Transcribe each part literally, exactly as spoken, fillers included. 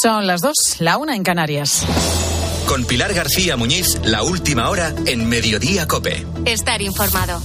Son las dos, la una en Canarias. Con Pilar García Muñiz, la última hora en Mediodía COPE. Estar informado.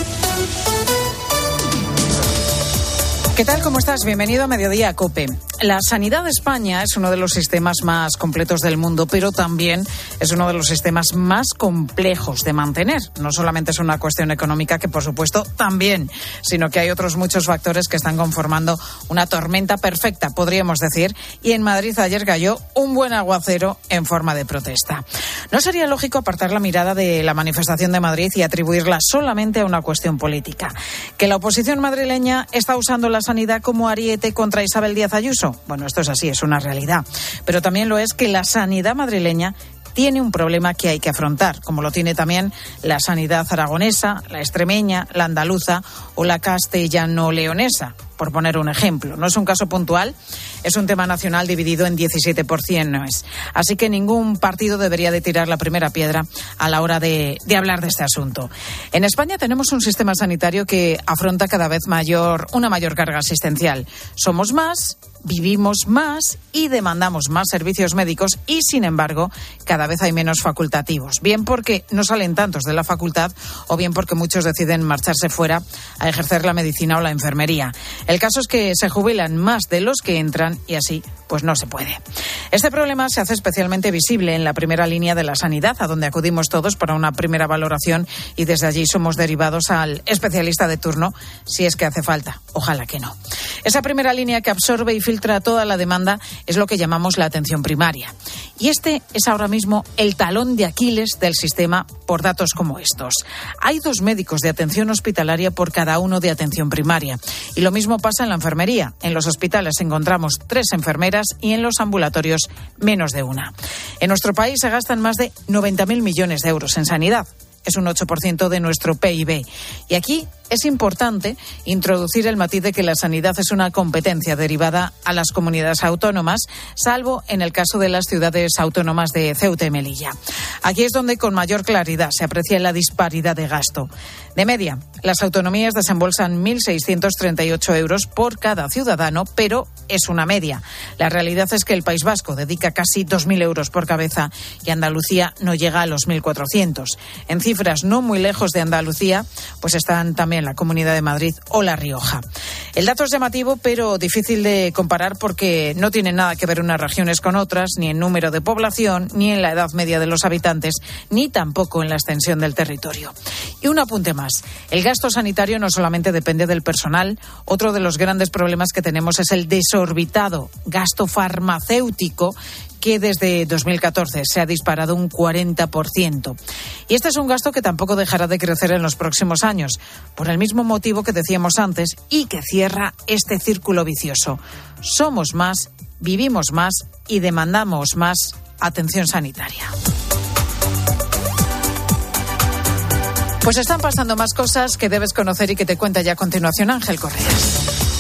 ¿Qué tal? ¿Cómo estás? Bienvenido a Mediodía COPE. La sanidad de España es uno de los sistemas más completos del mundo, pero también es uno de los sistemas más complejos de mantener. No solamente es una cuestión económica, que por supuesto también, sino que hay otros muchos factores que están conformando una tormenta perfecta, podríamos decir, y en Madrid ayer cayó un buen aguacero en forma de protesta. No sería lógico apartar la mirada de la manifestación de Madrid y atribuirla solamente a una cuestión política. Que la oposición madrileña está usando la sanidad como ariete contra Isabel Díaz Ayuso. Bueno, esto es así, es una realidad. Pero también lo es que la sanidad madrileña tiene un problema que hay que afrontar, como lo tiene también la sanidad aragonesa, la extremeña, la andaluza o la castellano-leonesa, por poner un ejemplo. No es un caso puntual, es un tema nacional dividido en diecisiete porciones. Así que ningún partido debería de tirar la primera piedra a la hora de, de hablar de este asunto. En España tenemos un sistema sanitario que afronta cada vez mayor, una mayor carga asistencial. Somos más, vivimos más y demandamos más servicios médicos y, sin embargo, cada vez hay menos facultativos. Bien porque no salen tantos de la facultad o bien porque muchos deciden marcharse fuera a ejercer la medicina o la enfermería. El caso es que se jubilan más de los que entran y así pues no se puede. Este problema se hace especialmente visible en la primera línea de la sanidad, a donde acudimos todos para una primera valoración y desde allí somos derivados al especialista de turno si es que hace falta. Ojalá que no. Esa primera línea que absorbe y filtra toda la demanda es lo que llamamos la atención primaria. Y este es ahora mismo el talón de Aquiles del sistema por datos como estos. Hay dos médicos de atención hospitalaria por cada uno de atención primaria. Y lo mismo pasa en la enfermería. En los hospitales encontramos tres enfermeras y en los ambulatorios menos de una. En nuestro país se gastan más de noventa mil millones de euros en sanidad. Es un ocho por ciento de nuestro P I B. Y aquí es importante introducir el matiz de que la sanidad es una competencia derivada a las comunidades autónomas, salvo en el caso de las ciudades autónomas de Ceuta y Melilla. Aquí es donde con mayor claridad se aprecia la disparidad de gasto. De media, las autonomías desembolsan mil seiscientos treinta y ocho euros por cada ciudadano, pero es una media. La realidad es que el País Vasco dedica casi dos mil euros por cabeza y Andalucía no llega a los mil cuatrocientos. En cifras no muy lejos de Andalucía, pues están también la Comunidad de Madrid o La Rioja. El dato es llamativo, pero difícil de comparar porque no tienen nada que ver unas regiones con otras, ni en número de población, ni en la edad media de los habitantes, ni tampoco en la extensión del territorio. Y un apunte más. El gasto sanitario no solamente depende del personal. Otro de los grandes problemas que tenemos es el desorbitado gasto farmacéutico, que desde dos mil catorce se ha disparado un cuarenta por ciento. Y este es un gasto que tampoco dejará de crecer en los próximos años, por el mismo motivo que decíamos antes y que cierra este círculo vicioso. Somos más, vivimos más y demandamos más atención sanitaria. Pues están pasando más cosas que debes conocer y que te cuenta ya a continuación Ángel Correas.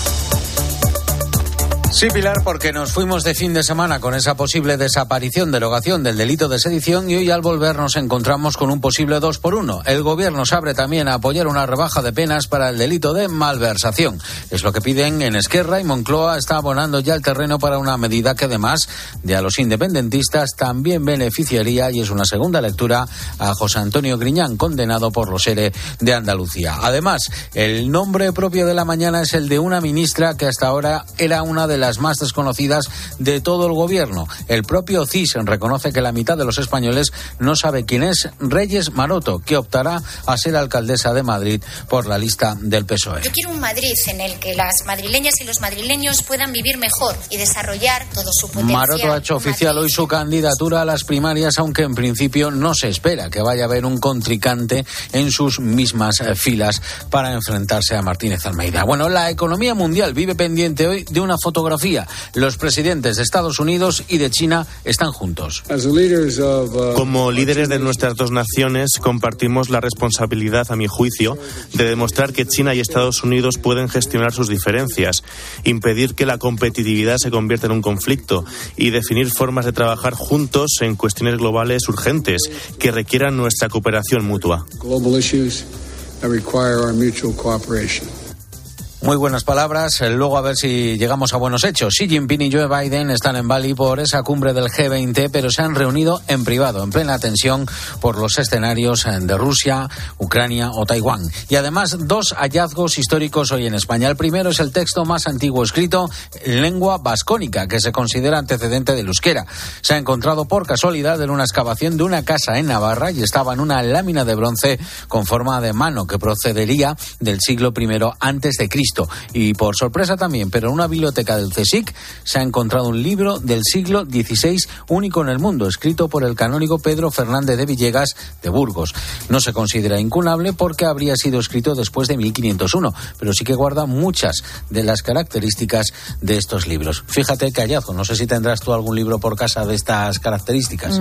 Sí, Pilar, porque nos fuimos de fin de semana con esa posible desaparición, derogación del delito de sedición y hoy al volver nos encontramos con un posible dos por uno. El gobierno se abre también a apoyar una rebaja de penas para el delito de malversación. Es lo que piden en Esquerra y Moncloa está abonando ya el terreno para una medida que además de a los independentistas también beneficiaría, y es una segunda lectura, a José Antonio Griñán, condenado por los E R E de Andalucía. Además, el nombre propio de la mañana es el de una ministra que hasta ahora era una de las más desconocidas de todo el gobierno. El propio C I S reconoce que la mitad de los españoles no sabe quién es Reyes Maroto, que optará a ser alcaldesa de Madrid por la lista del P S O E. Yo quiero un Madrid en el que las madrileñas y los madrileños puedan vivir mejor y desarrollar todo su potencial. Maroto ha hecho oficial hoy su candidatura a las primarias, aunque en principio no se espera que vaya a haber un contrincante en sus mismas filas para enfrentarse a Martínez Almeida. Bueno, la economía mundial vive pendiente hoy de una fotografía. Los presidentes de Estados Unidos y de China están juntos. Como líderes de nuestras dos naciones, compartimos la responsabilidad, a mi juicio, de demostrar que China y Estados Unidos pueden gestionar sus diferencias, impedir que la competitividad se convierta en un conflicto y definir formas de trabajar juntos en cuestiones globales urgentes que requieran nuestra cooperación mutua. Muy buenas palabras, luego a ver si llegamos a buenos hechos. Xi Jinping y Joe Biden están en Bali por esa cumbre del G veinte, pero se han reunido en privado, en plena tensión por los escenarios de Rusia, Ucrania o Taiwán. Y además, dos hallazgos históricos hoy en España. El primero es el texto más antiguo escrito en lengua vascónica, que se considera antecedente del euskera. Se ha encontrado por casualidad en una excavación de una casa en Navarra y estaba en una lámina de bronce con forma de mano que procedería del siglo primero antes de Cristo. Y por sorpresa también, pero en una biblioteca del CSIC se ha encontrado un libro del siglo dieciséis único en el mundo, escrito por el canónigo Pedro Fernández de Villegas de Burgos. No se considera incunable porque habría sido escrito después de mil quinientos uno, pero sí que guarda muchas de las características de estos libros. Fíjate qué hallazgo. No sé si tendrás tú algún libro por casa de estas características.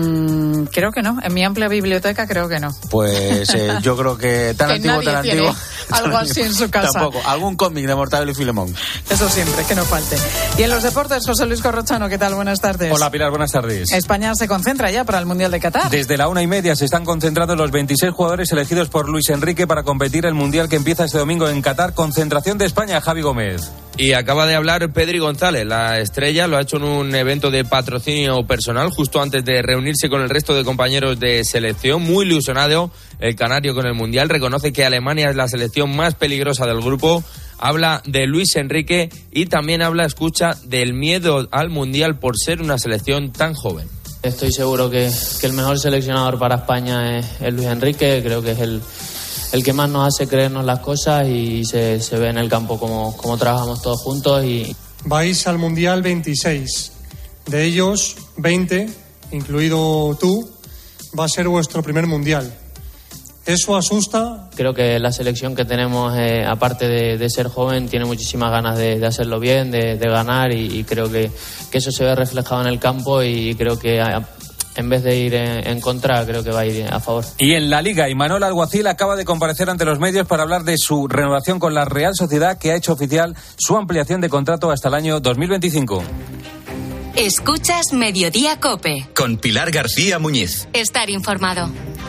Mm, creo que no. En mi amplia biblioteca creo que no. Pues eh, yo creo que tan que antiguo, tan antiguo. Algo así en su casa. Tampoco. Algún cómic de Mortadelo y Filemón. Eso siempre, que no falte. Y en los deportes, José Luis Corrochano, ¿qué tal? Buenas tardes. Hola, Pilar, buenas tardes. España se concentra ya para el Mundial de Qatar. Desde la una y media se están concentrando los veintiséis jugadores elegidos por Luis Enrique para competir el Mundial que empieza este domingo en Qatar. Concentración de España, Javi Gómez. Y acaba de hablar Pedri González, la estrella, lo ha hecho en un evento de patrocinio personal justo antes de reunirse con el resto de compañeros de selección. Muy ilusionado el canario con el Mundial, reconoce que Alemania es la selección más peligrosa del grupo. Habla de Luis Enrique y también habla, escucha, del miedo al Mundial por ser una selección tan joven. Estoy seguro que, que el mejor seleccionador para España es, es Luis Enrique, creo que es el, el que más nos hace creernos las cosas y se, se ve en el campo cómo, cómo trabajamos todos juntos. Y vais al Mundial veintiséis, de ellos veinte, incluido tú, va a ser vuestro primer Mundial. ¿Eso asusta? Creo que la selección que tenemos, eh, aparte de, de ser joven, tiene muchísimas ganas de, de hacerlo bien, de, de ganar y, y creo que, que eso se ve reflejado en el campo y creo que a, en vez de ir en, en contra, creo que va a ir a favor. Y en la Liga, Imanol Alguacil acaba de comparecer ante los medios para hablar de su renovación con la Real Sociedad, que ha hecho oficial su ampliación de contrato hasta el año dos mil veinticinco. Escuchas Mediodía COPE. Con Pilar García Muñiz. Estar informado.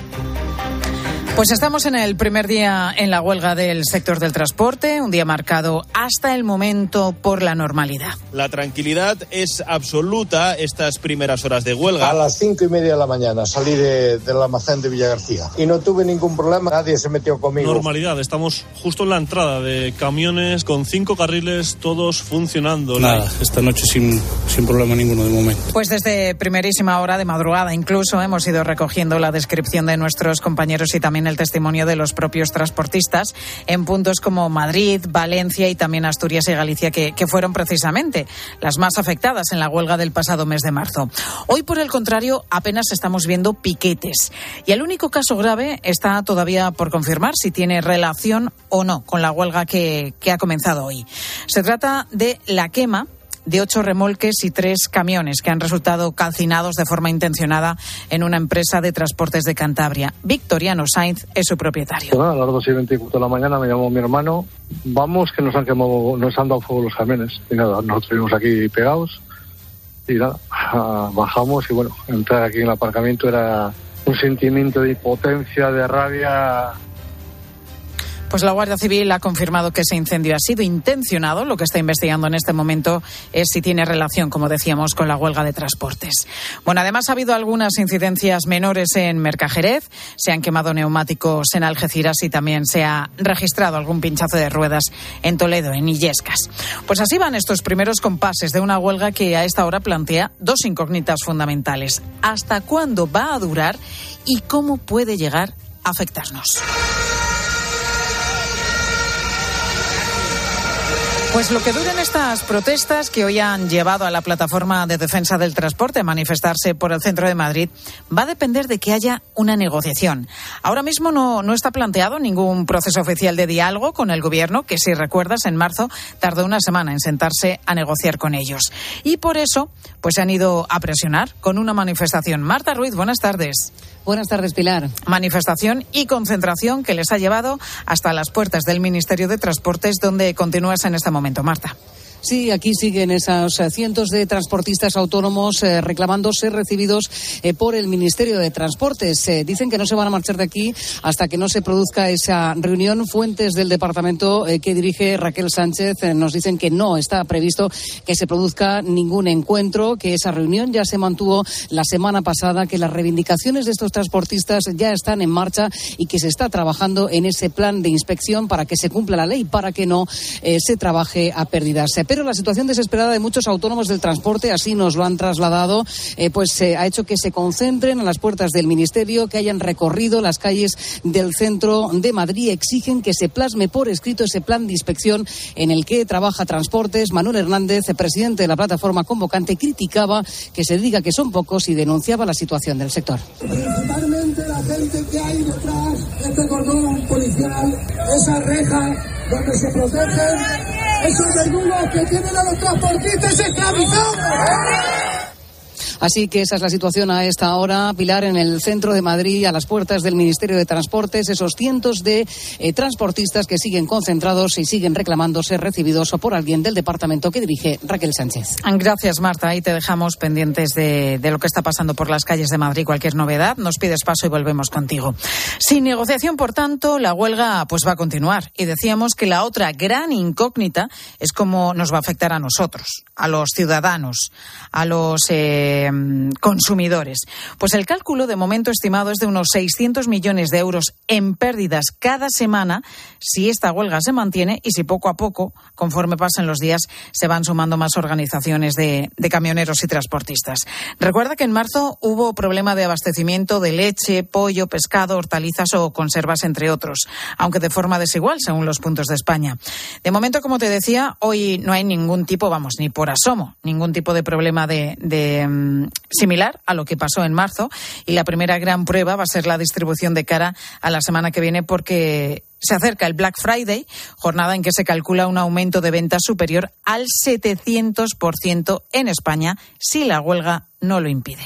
Pues estamos en el primer día en la huelga del sector del transporte, un día marcado hasta el momento por la normalidad. La tranquilidad es absoluta estas primeras horas de huelga. A las cinco y media de la mañana salí de, del almacén de Villagarcía y no tuve ningún problema, nadie se metió conmigo. Normalidad, estamos justo en la entrada de camiones con cinco carriles, todos funcionando. Nada, esta noche sin, sin problema ninguno de momento. Pues desde primerísima hora de madrugada incluso hemos ido recogiendo la descripción de nuestros compañeros y también el testimonio de los propios transportistas en puntos como Madrid, Valencia y también Asturias y Galicia, que, que fueron precisamente las más afectadas en la huelga del pasado mes de marzo. Hoy, por el contrario, apenas estamos viendo piquetes. Y el único caso grave está todavía por confirmar si tiene relación o no con la huelga que, que ha comenzado hoy. Se trata de la quema de ocho remolques y tres camiones que han resultado calcinados de forma intencionada en una empresa de transportes de Cantabria. Victoriano Sainz es su propietario. Bueno, a las dos y veinticuatro de la mañana me llamó mi hermano. Vamos, que nos han quemado, nos han dado fuego los camiones. Y nada, nosotros estuvimos aquí pegados y nada, bajamos y bueno, entrar aquí en el aparcamiento era un sentimiento de impotencia, de rabia. Pues la Guardia Civil ha confirmado que ese incendio ha sido intencionado. Lo que está investigando en este momento es si tiene relación, como decíamos, con la huelga de transportes. Bueno, además ha habido algunas incidencias menores en Mercajerez. Se han quemado neumáticos en Algeciras y también se ha registrado algún pinchazo de ruedas en Toledo, en Illescas. Pues así van estos primeros compases de una huelga que a esta hora plantea dos incógnitas fundamentales. ¿Hasta cuándo va a durar y cómo puede llegar a afectarnos? Pues lo que duren estas protestas que hoy han llevado a la Plataforma de Defensa del Transporte a manifestarse por el centro de Madrid va a depender de que haya una negociación. Ahora mismo no, no está planteado ningún proceso oficial de diálogo con el Gobierno, que si recuerdas en marzo tardó una semana en sentarse a negociar con ellos. Y por eso pues se han ido a presionar con una manifestación. Marta Ruiz, buenas tardes. Buenas tardes, Pilar. Manifestación y concentración que les ha llevado hasta las puertas del Ministerio de Transportes, donde continúas en este momento, Marta. Sí, aquí siguen esos eh, cientos de transportistas autónomos eh, reclamando ser recibidos eh, por el Ministerio de Transportes. Eh, dicen que no se van a marchar de aquí hasta que no se produzca esa reunión. Fuentes del departamento eh, que dirige Raquel Sánchez eh, nos dicen que no está previsto que se produzca ningún encuentro, que esa reunión ya se mantuvo la semana pasada, que las reivindicaciones de estos transportistas ya están en marcha y que se está trabajando en ese plan de inspección para que se cumpla la ley, para que no eh, se trabaje a pérdidas. Pero la situación desesperada de muchos autónomos del transporte, así nos lo han trasladado, eh, pues eh, ha hecho que se concentren a las puertas del Ministerio, que hayan recorrido las calles del centro de Madrid. Exigen que se plasme por escrito ese plan de inspección en el que trabaja Transportes. Manuel Hernández, presidente de la plataforma convocante, criticaba que se diga que son pocos y denunciaba la situación del sector. Principalmente la gente que hay detrás de este cordón policial, esa reja donde se protegen esos verdugos que tienen a los transportistas esclavizados. Así que esa es la situación a esta hora, Pilar, en el centro de Madrid, a las puertas del Ministerio de Transportes, esos cientos de eh, transportistas que siguen concentrados y siguen reclamando ser recibidos por alguien del departamento que dirige Raquel Sánchez. Gracias, Marta. Ahí te dejamos pendientes de, de lo que está pasando por las calles de Madrid. Cualquier novedad, nos pides paso y volvemos contigo. Sin negociación, por tanto, la huelga pues va a continuar. Y decíamos que la otra gran incógnita es cómo nos va a afectar a nosotros, a los ciudadanos, a los eh, consumidores. Pues el cálculo de momento estimado es de unos seiscientos millones de euros en pérdidas cada semana si esta huelga se mantiene y si poco a poco, conforme pasen los días, se van sumando más organizaciones de, de camioneros y transportistas. Recuerda que en marzo hubo problema de abastecimiento de leche, pollo, pescado, hortalizas o conservas, entre otros, aunque de forma desigual según los puntos de España. De momento, como te decía, hoy no hay ningún tipo, vamos, ni por asomo, ningún tipo de problema de, de similar a lo que pasó en marzo, y la primera gran prueba va a ser la distribución de cara a la semana que viene, porque se acerca el Black Friday, jornada en que se calcula un aumento de ventas superior al setecientos por ciento en España si la huelga no lo impide.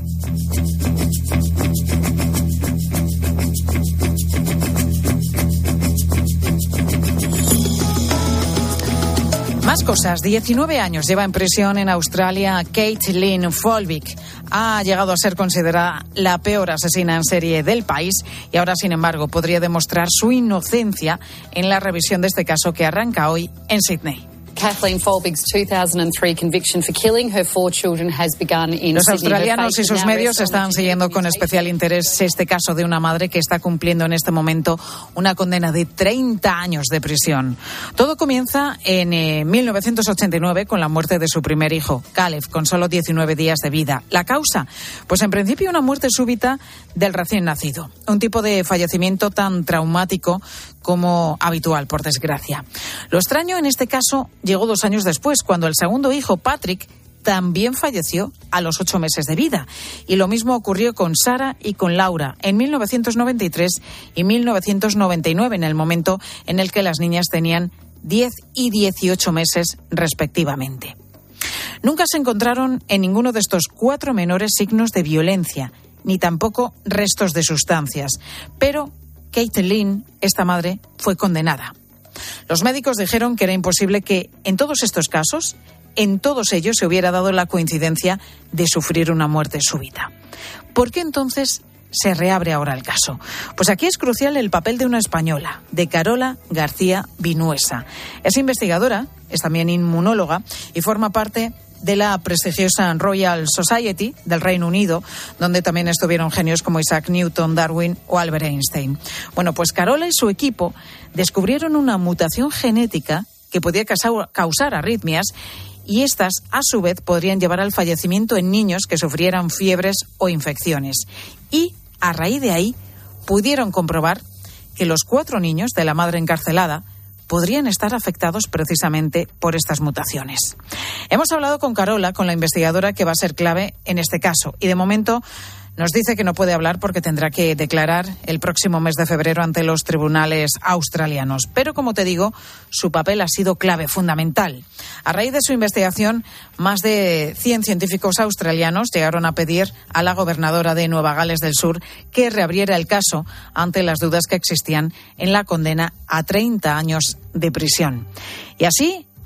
Más cosas. diecinueve años lleva en prisión en Australia Caitlin Folvik. Ha llegado a ser considerada la peor asesina en serie del país y ahora, sin embargo, podría demostrar su inocencia en la revisión de este caso que arranca hoy en Sydney. Kathleen Folbig's two thousand three conviction for killing her four children has begun in Los australianos y sus medios están siguiendo con especial interés este caso de una madre que está cumpliendo en este momento una condena de treinta años de prisión. Todo comienza en eh, mil novecientos ochenta y nueve con la muerte de su primer hijo, Caleb, con solo diecinueve días de vida. ¿La causa? Pues en principio una muerte súbita del recién nacido. Un tipo de fallecimiento tan traumático como habitual, por desgracia. Lo extraño en este caso llegó dos años después, cuando el segundo hijo, Patrick, también falleció a los ocho meses de vida. Y lo mismo ocurrió con Sara y con Laura en mil novecientos noventa y tres y mil novecientos noventa y nueve, en el momento en el que las niñas tenían diez y dieciocho meses respectivamente. Nunca se encontraron en ninguno de estos cuatro menores signos de violencia, ni tampoco restos de sustancias. Pero Caitlin, esta madre, fue condenada. Los médicos dijeron que era imposible que en todos estos casos, en todos ellos, se hubiera dado la coincidencia de sufrir una muerte súbita. ¿Por qué entonces se reabre ahora el caso? Pues aquí es crucial el papel de una española, de Carola García Vinuesa. Es investigadora, es también inmunóloga y forma parte de la prestigiosa Royal Society del Reino Unido, donde también estuvieron genios como Isaac Newton, Darwin o Albert Einstein. Bueno, pues Carola y su equipo descubrieron una mutación genética que podía causar arritmias, y estas, a su vez, podrían llevar al fallecimiento en niños que sufrieran fiebres o infecciones. Y, a raíz de ahí, pudieron comprobar que los cuatro niños de la madre encarcelada podrían estar afectados precisamente por estas mutaciones. Hemos hablado con Carola, con la investigadora que va a ser clave en este caso, y de momento nos dice que no puede hablar porque tendrá que declarar el próximo mes de febrero ante los tribunales australianos. Pero, como te digo, su papel ha sido clave, fundamental. A raíz de su investigación, más de cien científicos australianos llegaron a pedir a la gobernadora de Nueva Gales del Sur que reabriera el caso ante las dudas que existían en la condena a treinta años de prisión. Y así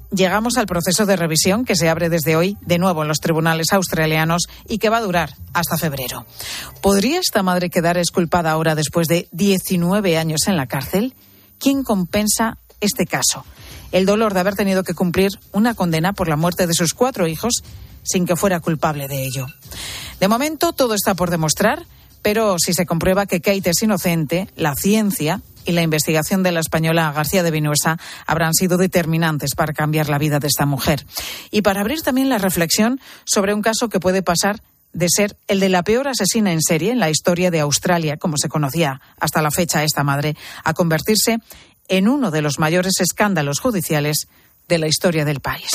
llegamos al proceso de revisión que se abre desde hoy de nuevo en los tribunales australianos y que va a durar hasta febrero. ¿Podría esta madre quedar exculpada ahora después de diecinueve años en la cárcel? ¿Quién compensa este caso? El dolor de haber tenido que cumplir una condena por la muerte de sus cuatro hijos sin que fuera culpable de ello. De momento todo está por demostrar, pero si se comprueba que Kate es inocente, la ciencia y la investigación de la española García de Vinuesa habrán sido determinantes para cambiar la vida de esta mujer. Y para abrir también la reflexión sobre un caso que puede pasar de ser el de la peor asesina en serie en la historia de Australia, como se conocía hasta la fecha esta madre, a convertirse en uno de los mayores escándalos judiciales de la historia del país.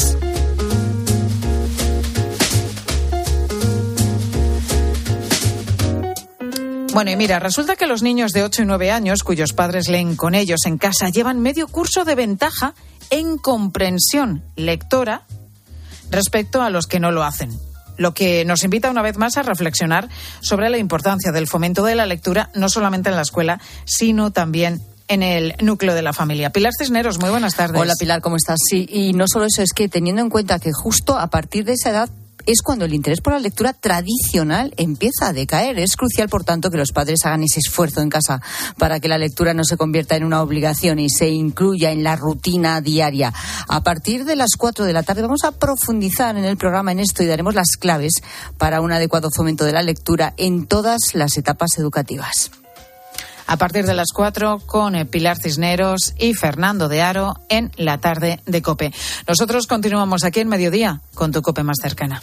Bueno, y mira, resulta que los niños de ocho y nueve años, cuyos padres leen con ellos en casa, llevan medio curso de ventaja en comprensión lectora respecto a los que no lo hacen. Lo que nos invita una vez más a reflexionar sobre la importancia del fomento de la lectura, no solamente en la escuela, sino también en el núcleo de la familia. Pilar Cisneros, muy buenas tardes. Hola Pilar, ¿cómo estás? Sí, y no solo eso, es que teniendo en cuenta que justo a partir de esa edad es cuando el interés por la lectura tradicional empieza a decaer. Es crucial, por tanto, que los padres hagan ese esfuerzo en casa para que la lectura no se convierta en una obligación y se incluya en la rutina diaria. A partir de las cuatro de la tarde vamos a profundizar en el programa en esto y daremos las claves para un adecuado fomento de la lectura en todas las etapas educativas. A partir de las cuatro con Pilar Cisneros y Fernando de Aro en la tarde de COPE. Nosotros continuamos aquí en Mediodía con tu COPE más cercana.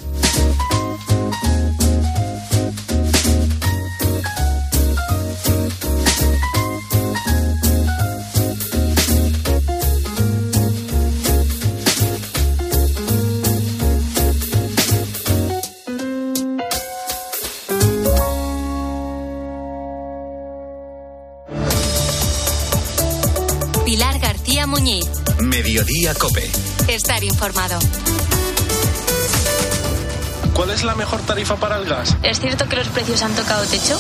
Pilar García Muñiz. Mediodía COPE. Estar informado. ¿Cuál es la mejor tarifa para el gas? ¿Es cierto que los precios han tocado techo?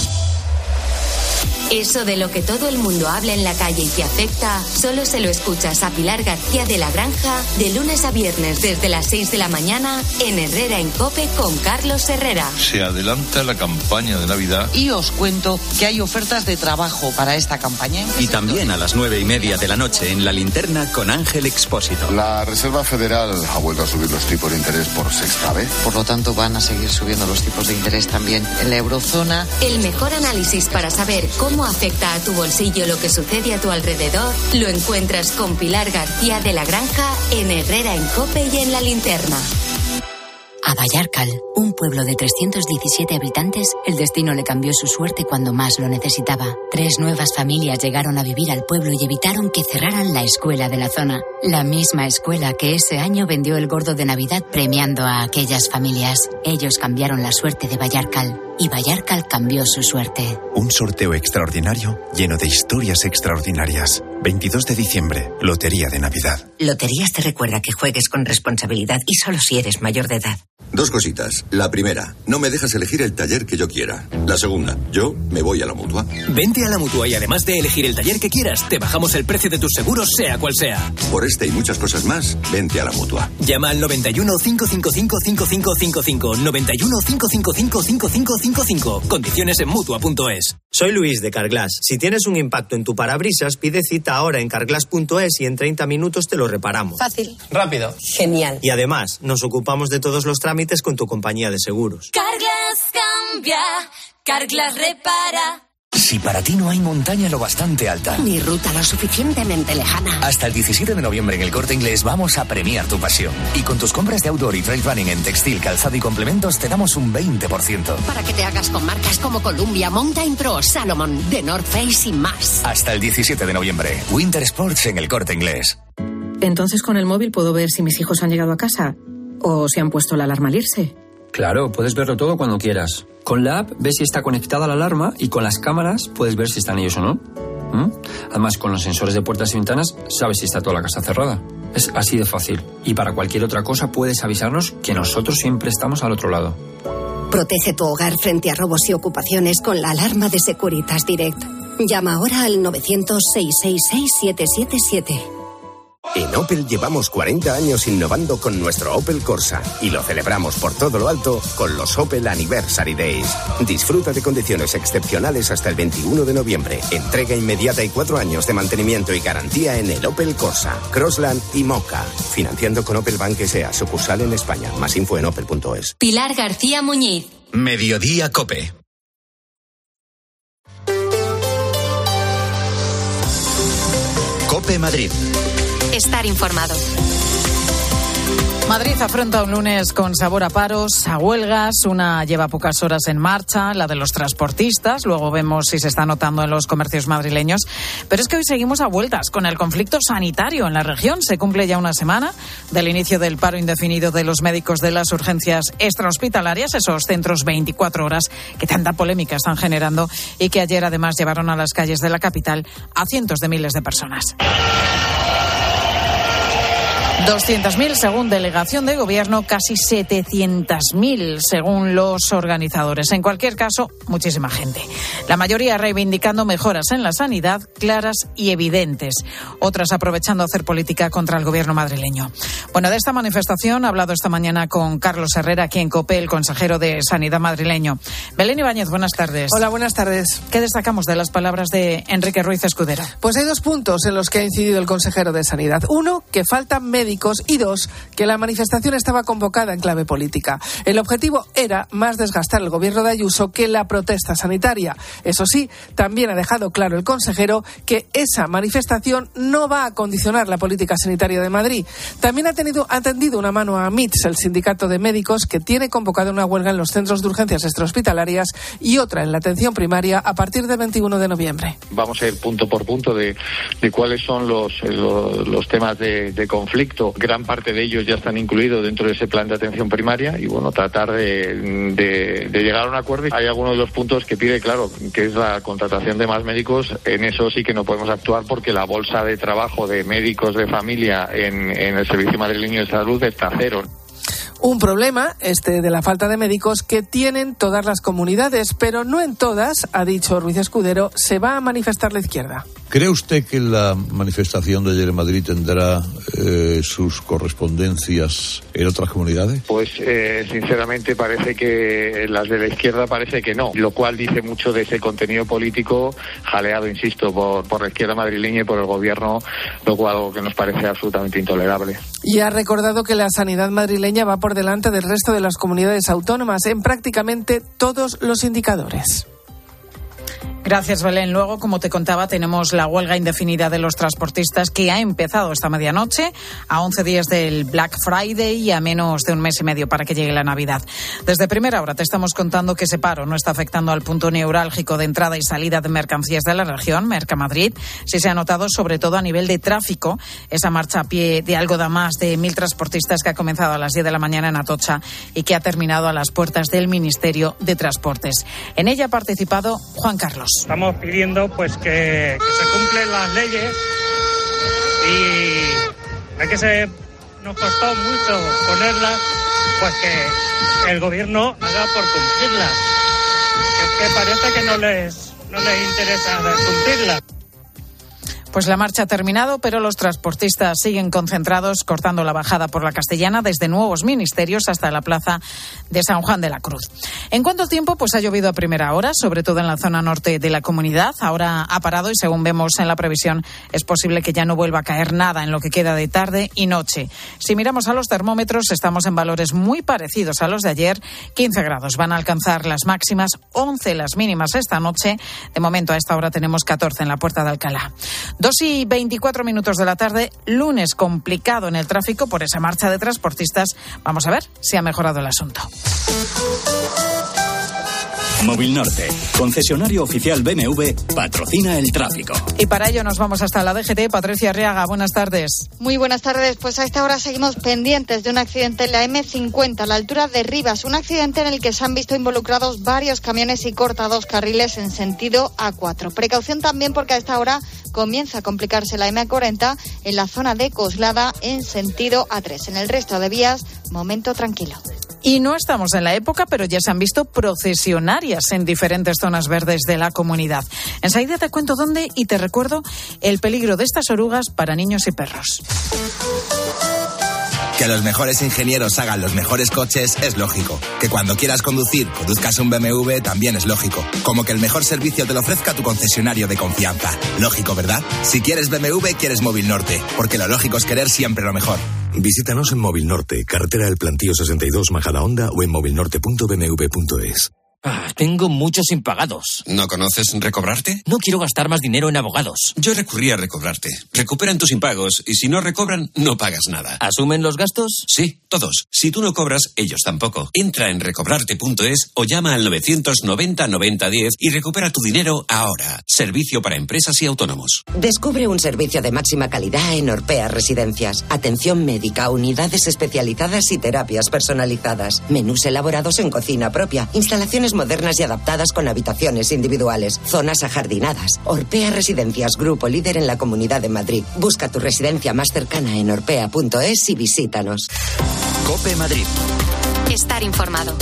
Eso de lo que todo el mundo habla en la calle y que afecta, solo se lo escuchas a Pilar García de la Granja de lunes a viernes desde las seis de la mañana en Herrera en COPE con Carlos Herrera. Se adelanta la campaña de Navidad. Y os cuento que hay ofertas de trabajo para esta campaña. Y también a las nueve y media de la noche en La Linterna con Ángel Expósito. La Reserva Federal ha vuelto a subir los tipos de interés por sexta vez. Por lo tanto, van a seguir subiendo los tipos de interés también en la eurozona. El mejor análisis para saber cómo afecta a tu bolsillo lo que sucede a tu alrededor lo encuentras con Pilar García de la Granja en Herrera en COPE y en La Linterna. A Vallarcal, un pueblo de trescientos diecisiete habitantes, el destino le cambió su suerte cuando más lo necesitaba. Tres nuevas familias llegaron a vivir al pueblo y evitaron que cerraran la escuela de la zona. La misma escuela que ese año vendió el gordo de Navidad premiando a aquellas familias. Ellos cambiaron la suerte de Vallarcal y Vallarcal cambió su suerte. Un sorteo extraordinario lleno de historias extraordinarias. veintidós de diciembre, Lotería de Navidad. Loterías te recuerda que juegues con responsabilidad y solo si eres mayor de edad. Dos cositas. La primera, no me dejas elegir el taller que yo quiera. La segunda, yo me voy a la Mutua. Vente a la Mutua y además de elegir el taller que quieras, te bajamos el precio de tus seguros, sea cual sea. Por este y muchas cosas más, vente a la Mutua. Llama al noventa y uno, cinco cinco cinco, cinco cinco cinco cinco, noventa y uno, cinco cinco cinco, cinco cinco cinco cinco. Condiciones en Mutua punto es. Soy Luis de Carglass. Si tienes un impacto en tu parabrisas, pide cita ahora en carglass punto es y en treinta minutos te lo reparamos. Fácil. Rápido. Genial. Y además, nos ocupamos de todos los trámites con tu compañía de seguros. Carglass cambia, Carglass repara. Si para ti no hay montaña lo bastante alta, ni ruta lo suficientemente lejana, hasta el diecisiete de noviembre en El Corte Inglés vamos a premiar tu pasión. Y con tus compras de outdoor y trail running en textil, calzado y complementos te damos un veinte por ciento. Para que te hagas con marcas como Columbia, Mountain Pro, Salomon, The North Face y más. Hasta el diecisiete de noviembre. Winter Sports en El Corte Inglés. Entonces con el móvil puedo ver si mis hijos han llegado a casa o si han puesto la alarma al irse. Claro, puedes verlo todo cuando quieras. Con la app ves si está conectada la alarma y con las cámaras puedes ver si están ellos o no. ¿Mm? Además, con los sensores de puertas y ventanas sabes si está toda la casa cerrada. Es así de fácil. Y para cualquier otra cosa puedes avisarnos que nosotros siempre estamos al otro lado. Protege tu hogar frente a robos y ocupaciones con la alarma de Securitas Direct. Llama ahora al novecientos, seiscientos sesenta y seis, siete siete siete. En Opel llevamos cuarenta años innovando con nuestro Opel Corsa y lo celebramos por todo lo alto con los Opel Anniversary Days. Disfruta de condiciones excepcionales hasta el veintiuno de noviembre. Entrega inmediata y cuatro años de mantenimiento y garantía en el Opel Corsa, Crossland y Mocha. Financiando con Opel Bank S A, sucursal en España. Más info en opel punto es. Pilar García Muñiz. Mediodía Cope. Cope Madrid. Estar informado. Madrid afronta un lunes con sabor a paros, a huelgas. Una lleva pocas horas en marcha, la de los transportistas. Luego vemos si se está notando en los comercios madrileños. Pero es que hoy seguimos a vueltas con el conflicto sanitario en la región. Se cumple ya una semana del inicio del paro indefinido de los médicos de las urgencias extrahospitalarias, esos centros veinticuatro horas que tanta polémica están generando y que ayer además llevaron a las calles de la capital a cientos de miles de personas. doscientos mil según delegación de gobierno, casi setecientos mil según los organizadores. En cualquier caso, muchísima gente. La mayoría reivindicando mejoras en la sanidad claras y evidentes. Otras aprovechando a hacer política contra el gobierno madrileño. Bueno, de esta manifestación ha hablado esta mañana con Carlos Herrera, aquí en COPE, el consejero de Sanidad madrileño. Belén Ibáñez, buenas tardes. Hola, buenas tardes. ¿Qué destacamos de las palabras de Enrique Ruiz Escudero? Pues hay dos puntos en los que ha incidido el consejero de Sanidad. Uno, que faltan médicos. Y dos, que la manifestación estaba convocada en clave política. El objetivo era más desgastar el gobierno de Ayuso que la protesta sanitaria. Eso sí, también ha dejado claro el consejero que esa manifestación no va a condicionar la política sanitaria de Madrid. También ha tenido, ha tendido una mano a M I T S, el sindicato de médicos, que tiene convocada una huelga en los centros de urgencias extrahospitalarias y otra en la atención primaria a partir del veintiuno de noviembre. Vamos a ir punto por punto de, de cuáles son los, los, los temas de, de conflicto. Gran parte de ellos ya están incluidos dentro de ese plan de atención primaria y, bueno, tratar de, de, de llegar a un acuerdo. Hay algunos de los puntos que pide, claro, que es la contratación de más médicos. En eso sí que no podemos actuar porque la bolsa de trabajo de médicos de familia en, en el Servicio Madrileño de Salud está a cero. Un problema, este de la falta de médicos, que tienen todas las comunidades, pero no en todas, ha dicho Ruiz Escudero, se va a manifestar la izquierda. ¿Cree usted que la manifestación de ayer en Madrid tendrá eh, sus correspondencias en otras comunidades? Pues eh, sinceramente parece que las de la izquierda parece que no, lo cual dice mucho de ese contenido político jaleado, insisto, por, por la izquierda madrileña y por el gobierno, lo cual algo que nos parece absolutamente intolerable. Y ha recordado que la sanidad madrileña va por delante del resto de las comunidades autónomas en prácticamente todos los indicadores. Gracias, Belén. Luego, como te contaba, tenemos la huelga indefinida de los transportistas que ha empezado esta medianoche, a once días del Black Friday y a menos de un mes y medio para que llegue la Navidad. Desde primera hora te estamos contando que ese paro no está afectando al punto neurálgico de entrada y salida de mercancías de la región, Mercamadrid. Sí se ha notado, sobre todo a nivel de tráfico, esa marcha a pie de algo de más de mil transportistas que ha comenzado a las diez de la mañana en Atocha y que ha terminado a las puertas del Ministerio de Transportes. En ella ha participado Juan Carlos. Estamos pidiendo pues que, que se cumplen las leyes y hay que se nos costó mucho ponerlas, pues que el gobierno haga por cumplirlas. Es que parece que no les no les interesa cumplirlas. Pues la marcha ha terminado, pero los transportistas siguen concentrados, cortando la bajada por la Castellana desde Nuevos Ministerios hasta la plaza de San Juan de la Cruz. ¿En cuánto tiempo? Pues ha llovido a primera hora, sobre todo en la zona norte de la comunidad. Ahora ha parado y, según vemos en la previsión, es posible que ya no vuelva a caer nada en lo que queda de tarde y noche. Si miramos a los termómetros, estamos en valores muy parecidos a los de ayer. quince grados van a alcanzar las máximas, once las mínimas esta noche. De momento, a esta hora tenemos catorce en la Puerta de Alcalá. Dos y veinticuatro minutos de la tarde, lunes complicado en el tráfico por esa marcha de transportistas. Vamos a ver si ha mejorado el asunto. Móvil Norte, concesionario oficial B M W, patrocina el tráfico. Y para ello nos vamos hasta la D G T. Patricia Arriaga, buenas tardes. Muy buenas tardes. Pues a esta hora seguimos pendientes de un accidente en la eme cincuenta, a la altura de Rivas. Un accidente en el que se han visto involucrados varios camiones y cortados carriles en sentido A cuatro. Precaución también porque a esta hora comienza a complicarse la eme cuarenta en la zona de Coslada en sentido A tres. En el resto de vías, momento tranquilo. Y no estamos en la época, pero ya se han visto procesionarias en diferentes zonas verdes de la comunidad. Enseguida te cuento dónde y te recuerdo el peligro de estas orugas para niños y perros. Que los mejores ingenieros hagan los mejores coches es lógico. Que cuando quieras conducir, conduzcas un B M W también es lógico. Como que el mejor servicio te lo ofrezca tu concesionario de confianza. Lógico, ¿verdad? Si quieres B M W, quieres Móvil Norte. Porque lo lógico es querer siempre lo mejor. Visítanos en Móvil Norte, carretera del Plantío sesenta y dos, Majadahonda, o en movilnorte punto b m w punto es. Ah, tengo muchos impagados. ¿No conoces Recobrarte? No quiero gastar más dinero en abogados. Yo recurrí a Recobrarte. Recuperan tus impagos y si no recobran, no pagas nada. ¿Asumen los gastos? Sí, todos. Si tú no cobras, ellos tampoco. Entra en recobrarte punto es o llama al novecientos noventa noventa diez y recupera tu dinero ahora. Servicio para empresas y autónomos. Descubre un servicio de máxima calidad en Orpea Residencias. Atención médica, unidades especializadas y terapias personalizadas. Menús elaborados en cocina propia. Instalaciones modernas y adaptadas con habitaciones individuales, zonas ajardinadas. Orpea Residencias, grupo líder en la Comunidad de Madrid. Busca tu residencia más cercana en orpea punto es y visítanos. COPE Madrid. Estar informado.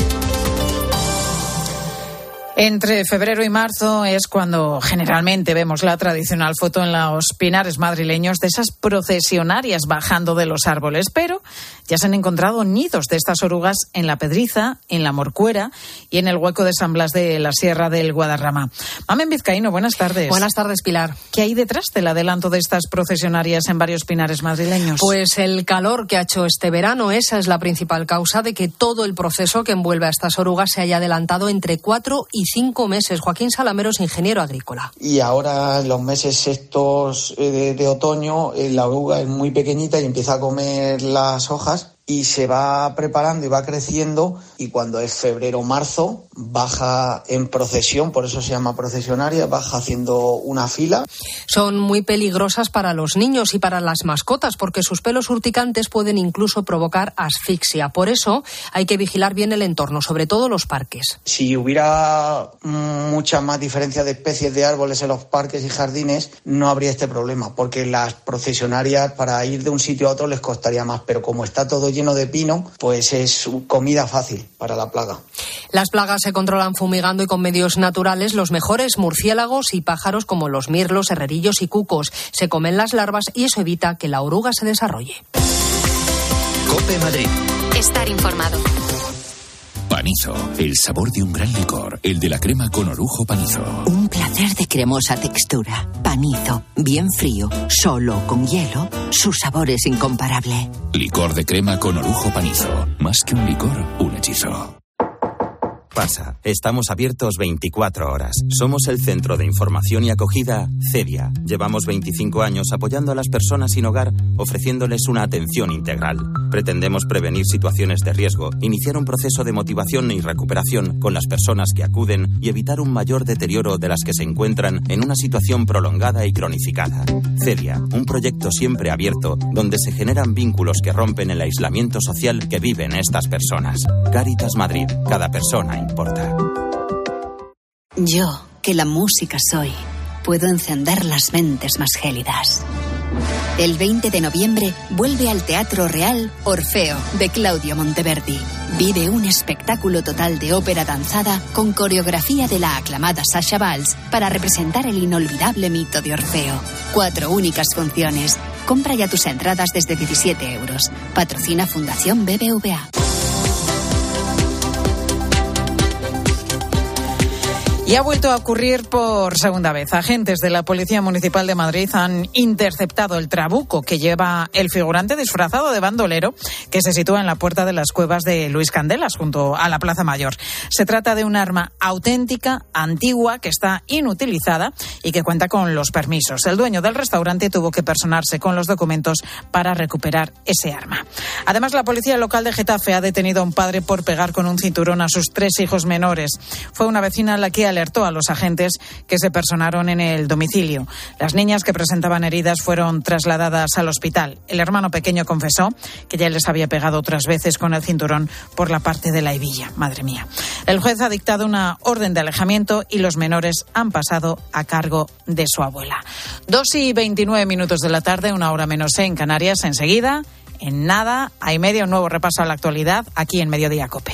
Entre febrero y marzo es cuando generalmente vemos la tradicional foto en los pinares madrileños de esas procesionarias bajando de los árboles, pero ya se han encontrado nidos de estas orugas en La Pedriza, en La Morcuera y en el hueco de San Blas de la Sierra del Guadarrama. Mamen Vizcaíno, buenas tardes. Buenas tardes, Pilar. ¿Qué hay detrás del adelanto de estas procesionarias en varios pinares madrileños? Pues el calor que ha hecho este verano, esa es la principal causa de que todo el proceso que envuelve a estas orugas se haya adelantado entre cuatro y cinco meses. Joaquín Salamero es ingeniero agrícola. Y ahora en los meses estos de, de otoño la oruga es muy pequeñita y empieza a comer las hojas y se va preparando y va creciendo, y cuando es febrero o marzo baja en procesión, por eso se llama procesionaria, baja haciendo una fila. Son muy peligrosas para los niños y para las mascotas porque sus pelos urticantes pueden incluso provocar asfixia. Por eso hay que vigilar bien el entorno, sobre todo los parques. Si hubiera mucha más diferencia de especies de árboles en los parques y jardines, no habría este problema, porque las procesionarias para ir de un sitio a otro les costaría más, pero como está todo lleno de pino, pues es comida fácil para la plaga. Las plagas se controlan fumigando y con medios naturales. Los mejores murciélagos y pájaros como los mirlos, herrerillos y cucos se comen las larvas y eso evita que la oruga se desarrolle. COPE Madrid. Estar informado. Panizo, el sabor de un gran licor, el de la crema con orujo Panizo. Un placer de cremosa textura. Panizo, bien frío, solo con hielo, su sabor es incomparable. Licor de crema con orujo Panizo. Más que un licor, un hechizo. Pasa, estamos abiertos veinticuatro horas. Somos el centro de información y acogida CEDIA. Llevamos veinticinco años apoyando a las personas sin hogar, ofreciéndoles una atención integral. Pretendemos prevenir situaciones de riesgo, iniciar un proceso de motivación y recuperación con las personas que acuden y evitar un mayor deterioro de las que se encuentran en una situación prolongada y cronificada. CEDIA, un proyecto siempre abierto donde se generan vínculos que rompen el aislamiento social que viven estas personas. Cáritas Madrid, cada persona importa. Yo, que la música soy, puedo encender las mentes más gélidas. El veinte de noviembre vuelve al Teatro Real Orfeo, de Claudio Monteverdi. Vive un espectáculo total de ópera danzada con coreografía de la aclamada Sasha Valls para representar el inolvidable mito de Orfeo. Cuatro únicas funciones. Compra ya tus entradas desde diecisiete euros. Patrocina Fundación B B V A. Y ha vuelto a ocurrir por segunda vez. Agentes de la Policía Municipal de Madrid han interceptado el trabuco que lleva el figurante disfrazado de bandolero que se sitúa en la puerta de las cuevas de Luis Candelas, junto a la Plaza Mayor. Se trata de un arma auténtica, antigua, que está inutilizada y que cuenta con los permisos. El dueño del restaurante tuvo que personarse con los documentos para recuperar ese arma. Además, la policía local de Getafe ha detenido a un padre por pegar con un cinturón a sus tres hijos menores. Fue una vecina la que alertó a los agentes que se personaron en el domicilio. Las niñas que presentaban heridas fueron trasladadas al hospital. El hermano pequeño confesó que ya les había pegado otras veces con el cinturón por la parte de la hebilla. Madre mía. El juez ha dictado una orden de alejamiento y los menores han pasado a cargo de su abuela. Dos y veintinueve minutos de la tarde, una hora menos en Canarias. Enseguida, en nada, hay media, un nuevo repaso a la actualidad aquí en Mediodía COPE.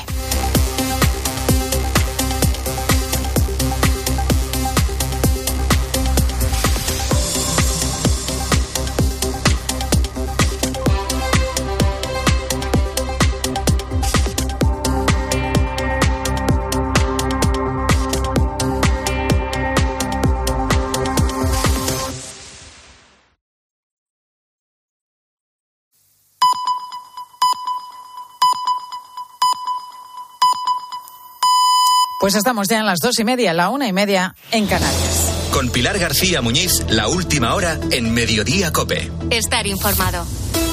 Pues estamos ya en las dos y media, la una y media en Canarias. Con Pilar García Muñiz, la última hora en Mediodía COPE. Estar informado.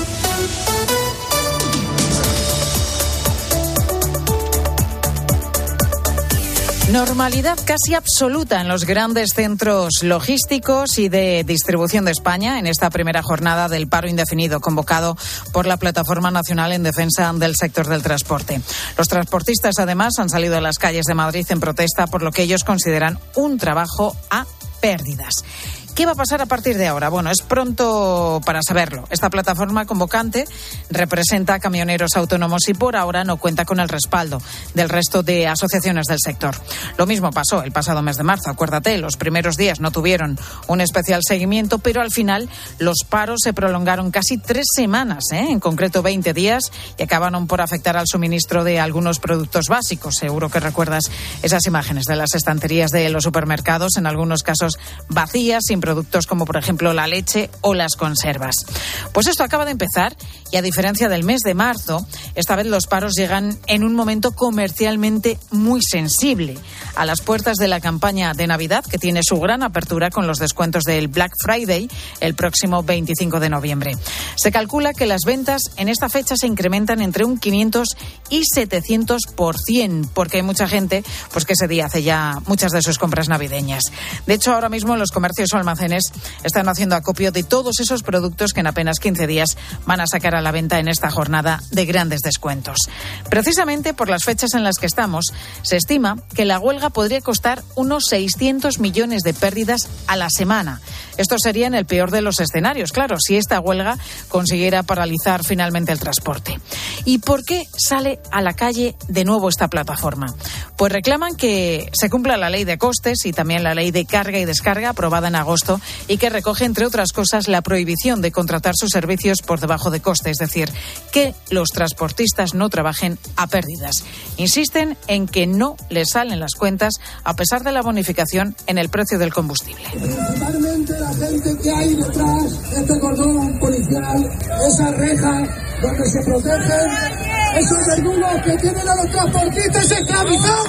Normalidad casi absoluta en los grandes centros logísticos y de distribución de España en esta primera jornada del paro indefinido convocado por la Plataforma Nacional en Defensa del Sector del Transporte. Los transportistas, además, han salido a las calles de Madrid en protesta por lo que ellos consideran un trabajo a pérdidas. ¿Qué va a pasar a partir de ahora? Bueno, es pronto para saberlo. Esta plataforma convocante representa a camioneros autónomos y por ahora no cuenta con el respaldo del resto de asociaciones del sector. Lo mismo pasó el pasado mes de marzo. Acuérdate, los primeros días no tuvieron un especial seguimiento, pero al final los paros se prolongaron casi tres semanas, ¿eh? En concreto veinte días, y acabaron por afectar al suministro de algunos productos básicos. Seguro que recuerdas esas imágenes de las estanterías de los supermercados, en algunos casos vacías, sin productos como por ejemplo la leche o las conservas. Pues esto acaba de empezar y a diferencia del mes de marzo, esta vez los paros llegan en un momento comercialmente muy sensible, a las puertas de la campaña de Navidad, que tiene su gran apertura con los descuentos del Black Friday el próximo veinticinco de noviembre. Se calcula que las ventas en esta fecha se incrementan entre un quinientos y setecientos por ciento, porque hay mucha gente pues que ese día hace ya muchas de sus compras navideñas. De hecho, ahora mismo los comercios o almacenes están haciendo acopio de todos esos productos que en apenas quince días van a sacar a la venta en esta jornada de grandes descuentos. Precisamente por las fechas en las que estamos, se estima que la huelga podría costar unos seiscientos millones de pérdidas a la semana. Esto sería en el peor de los escenarios, claro, si esta huelga consiguiera paralizar finalmente el transporte. ¿Y por qué sale a la calle de nuevo esta plataforma? Pues reclaman que se cumpla la ley de costes y también la ley de carga y descarga aprobada en agosto y que recoge, entre otras cosas, la prohibición de contratar sus servicios por debajo de coste, es decir, que los transportistas no trabajen a pérdidas. Insisten en que no les salen las cuentas a pesar de la bonificación en el precio del combustible. Principalmente la gente que hay detrás, este cordón policial, esa reja donde se protegen esos verdugos que tienen a los transportistas esclavizados.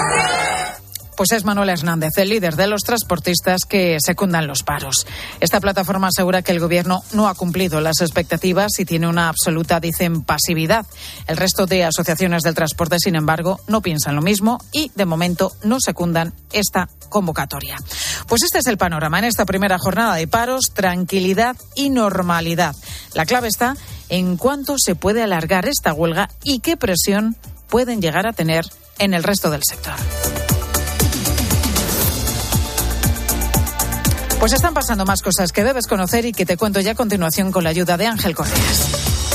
Pues es Manuel Hernández, el líder de los transportistas que secundan los paros. Esta plataforma asegura que el gobierno no ha cumplido las expectativas y tiene una absoluta, dicen, pasividad. El resto de asociaciones del transporte, sin embargo, no piensan lo mismo y, de momento, no secundan esta convocatoria. Pues este es el panorama en esta primera jornada de paros: tranquilidad y normalidad. La clave está en cuánto se puede alargar esta huelga y qué presión pueden llegar a tener en el resto del sector. Pues están pasando más cosas que debes conocer y que te cuento ya a continuación con la ayuda de Ángel Correas.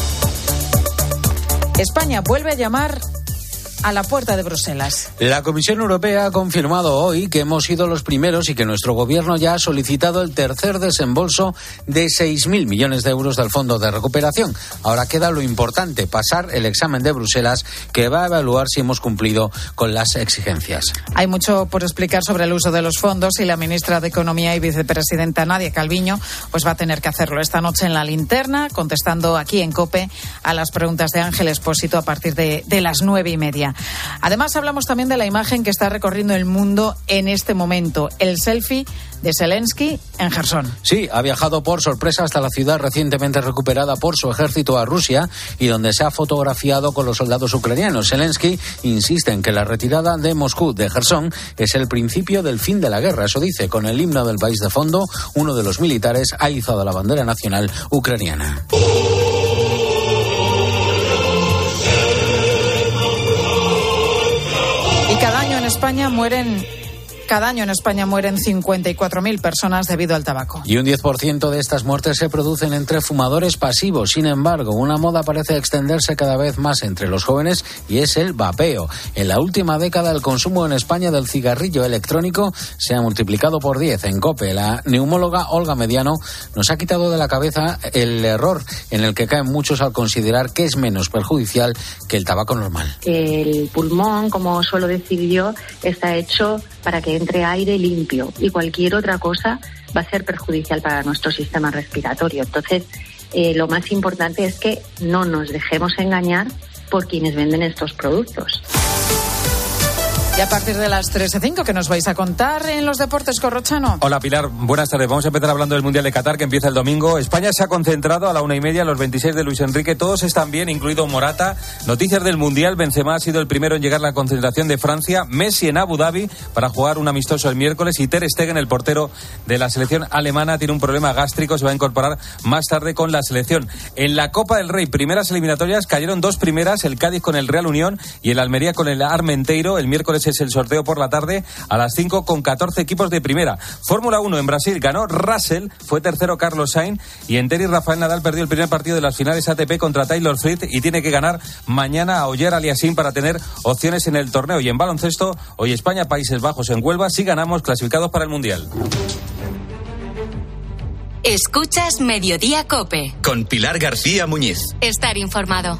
España vuelve a llamar a la puerta de Bruselas. La Comisión Europea ha confirmado hoy que hemos sido los primeros y que nuestro gobierno ya ha solicitado el tercer desembolso de seis mil millones de euros del Fondo de Recuperación. Ahora queda lo importante, pasar el examen de Bruselas, que va a evaluar si hemos cumplido con las exigencias. Hay mucho por explicar sobre el uso de los fondos y la ministra de Economía y vicepresidenta Nadia Calviño pues va a tener que hacerlo esta noche en la linterna, contestando aquí en COPE a las preguntas de Ángel Expósito a partir de, de las nueve y media. Además, hablamos también de la imagen que está recorriendo el mundo en este momento, el selfie de Zelensky en Jersón. Sí, ha viajado por sorpresa hasta la ciudad recientemente recuperada por su ejército a Rusia y donde se ha fotografiado con los soldados ucranianos. Zelensky insiste en que la retirada de Moscú de Jersón es el principio del fin de la guerra. Eso dice, con el himno del país de fondo, uno de los militares ha izado la bandera nacional ucraniana. Y cada año en España mueren Cada año en España mueren cincuenta y cuatro mil personas debido al tabaco. Y un diez por ciento de estas muertes se producen entre fumadores pasivos. Sin embargo, una moda parece extenderse cada vez más entre los jóvenes y es el vapeo. En la última década el consumo en España del cigarrillo electrónico se ha multiplicado por diez. En COPE, la neumóloga Olga Mediano nos ha quitado de la cabeza el error en el que caen muchos al considerar que es menos perjudicial que el tabaco normal. El pulmón, como suelo decir yo, está hecho para que entre aire limpio y cualquier otra cosa va a ser perjudicial para nuestro sistema respiratorio. Entonces, eh, lo más importante es que no nos dejemos engañar por quienes venden estos productos. Y a partir de las tres y cinco, ¿qué nos vais a contar en los deportes, Corrochano? Hola, Pilar. Buenas tardes. Vamos a empezar hablando del Mundial de Qatar, que empieza el domingo. España se ha concentrado a la una y media, los veintiséis de Luis Enrique. Todos están bien, incluido Morata. Noticias del Mundial. Benzema ha sido el primero en llegar a la concentración de Francia. Messi en Abu Dhabi para jugar un amistoso el miércoles. Y Ter Stegen, el portero de la selección alemana, tiene un problema gástrico. Se va a incorporar más tarde con la selección. En la Copa del Rey, primeras eliminatorias, cayeron dos primeras. El Cádiz con el Real Unión y el Almería con el Armenteiro. El miércoles es el sorteo por la tarde a las cinco con catorce equipos de primera. Fórmula uno en Brasil ganó Russell, fue tercero Carlos Sainz y en tenis Rafael Nadal perdió el primer partido de las finales A T P contra Taylor Fritz y tiene que ganar mañana a Oyer Aliassime para tener opciones en el torneo. Y en baloncesto, hoy España, Países Bajos en Huelva, si ganamos clasificados para el Mundial. Escuchas Mediodía COPE. Con Pilar García Muñiz. Estar informado.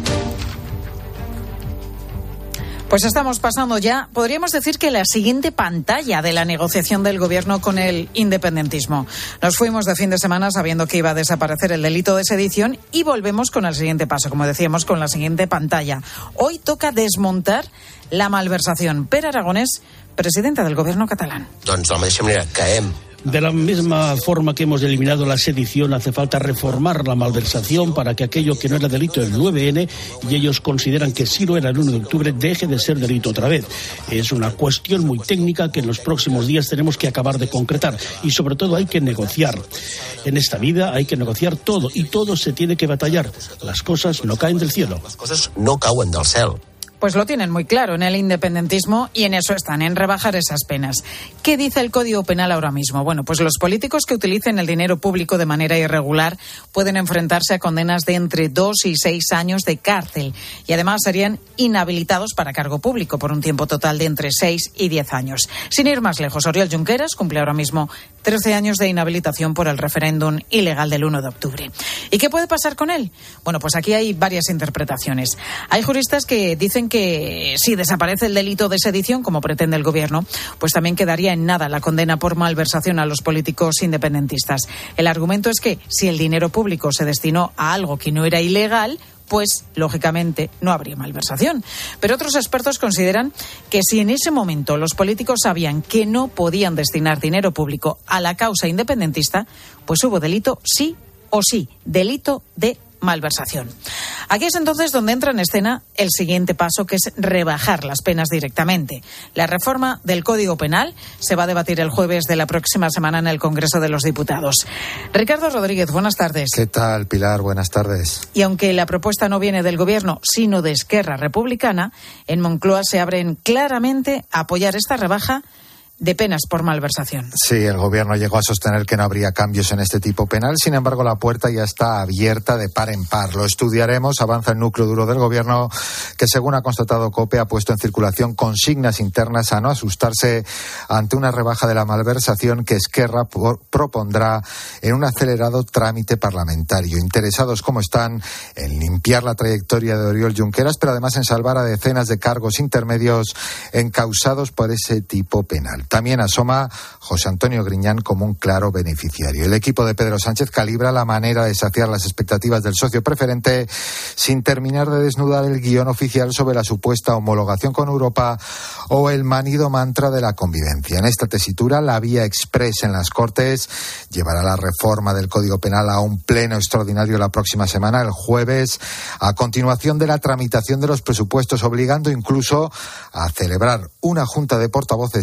Pues estamos pasando ya, podríamos decir que la siguiente pantalla de la negociación del gobierno con el independentismo. Nos fuimos de fin de semana sabiendo que iba a desaparecer el delito de sedición y volvemos con el siguiente paso, como decíamos, con la siguiente pantalla. Hoy toca desmontar la malversación. Pere Aragonès, presidenta del gobierno catalán. Doncs de la mateixa manera que hem De la misma forma que hemos eliminado la sedición, hace falta reformar la malversación para que aquello que no era delito el nueve ene, y ellos consideran que sí lo era el uno de octubre, deje de ser delito otra vez. Es una cuestión muy técnica que en los próximos días tenemos que acabar de concretar y sobre todo hay que negociar. En esta vida hay que negociar todo y todo se tiene que batallar. Las cosas no caen del cielo. Las cosas no cauen del cel. Pues lo tienen muy claro en el independentismo y en eso están, en rebajar esas penas. ¿Qué dice el Código Penal ahora mismo? Bueno, pues los políticos que utilicen el dinero público de manera irregular pueden enfrentarse a condenas de entre dos y seis años de cárcel y además serían inhabilitados para cargo público por un tiempo total de entre seis y diez años. Sin ir más lejos, Oriol Junqueras cumple ahora mismo trece años de inhabilitación por el referéndum ilegal del uno de octubre. ¿Y qué puede pasar con él? Bueno, pues aquí hay varias interpretaciones. Hay juristas que dicen que si desaparece el delito de sedición, como pretende el gobierno, pues también quedaría en nada la condena por malversación a los políticos independentistas. El argumento es que si el dinero público se destinó a algo que no era ilegal, pues, lógicamente, no habría malversación. Pero otros expertos consideran que si en ese momento los políticos sabían que no podían destinar dinero público a la causa independentista, pues hubo delito sí o sí, delito de malversación. Aquí es entonces donde entra en escena el siguiente paso, que es rebajar las penas directamente. La reforma del Código Penal se va a debatir el jueves de la próxima semana en el Congreso de los Diputados. Ricardo Rodríguez, buenas tardes. ¿Qué tal, Pilar? Buenas tardes. Y aunque la propuesta no viene del Gobierno, sino de Esquerra Republicana, en Moncloa se abren claramente a apoyar esta rebaja de penas por malversación. Sí, el gobierno llegó a sostener que no habría cambios en este tipo penal, sin embargo la puerta ya está abierta de par en par. Lo estudiaremos, avanza el núcleo duro del gobierno, que según ha constatado COPE ha puesto en circulación consignas internas a no asustarse ante una rebaja de la malversación que Esquerra propondrá en un acelerado trámite parlamentario. Interesados como están en limpiar la trayectoria de Oriol Junqueras, pero además en salvar a decenas de cargos intermedios encausados por ese tipo penal. También asoma José Antonio Griñán como un claro beneficiario. El equipo de Pedro Sánchez calibra la manera de saciar las expectativas del socio preferente sin terminar de desnudar el guión oficial sobre la supuesta homologación con Europa o el manido mantra de la convivencia. En esta tesitura, la vía express en las Cortes llevará la reforma del Código Penal a un pleno extraordinario la próxima semana, el jueves, a continuación de la tramitación de los presupuestos, obligando incluso a celebrar una junta de portavoces esta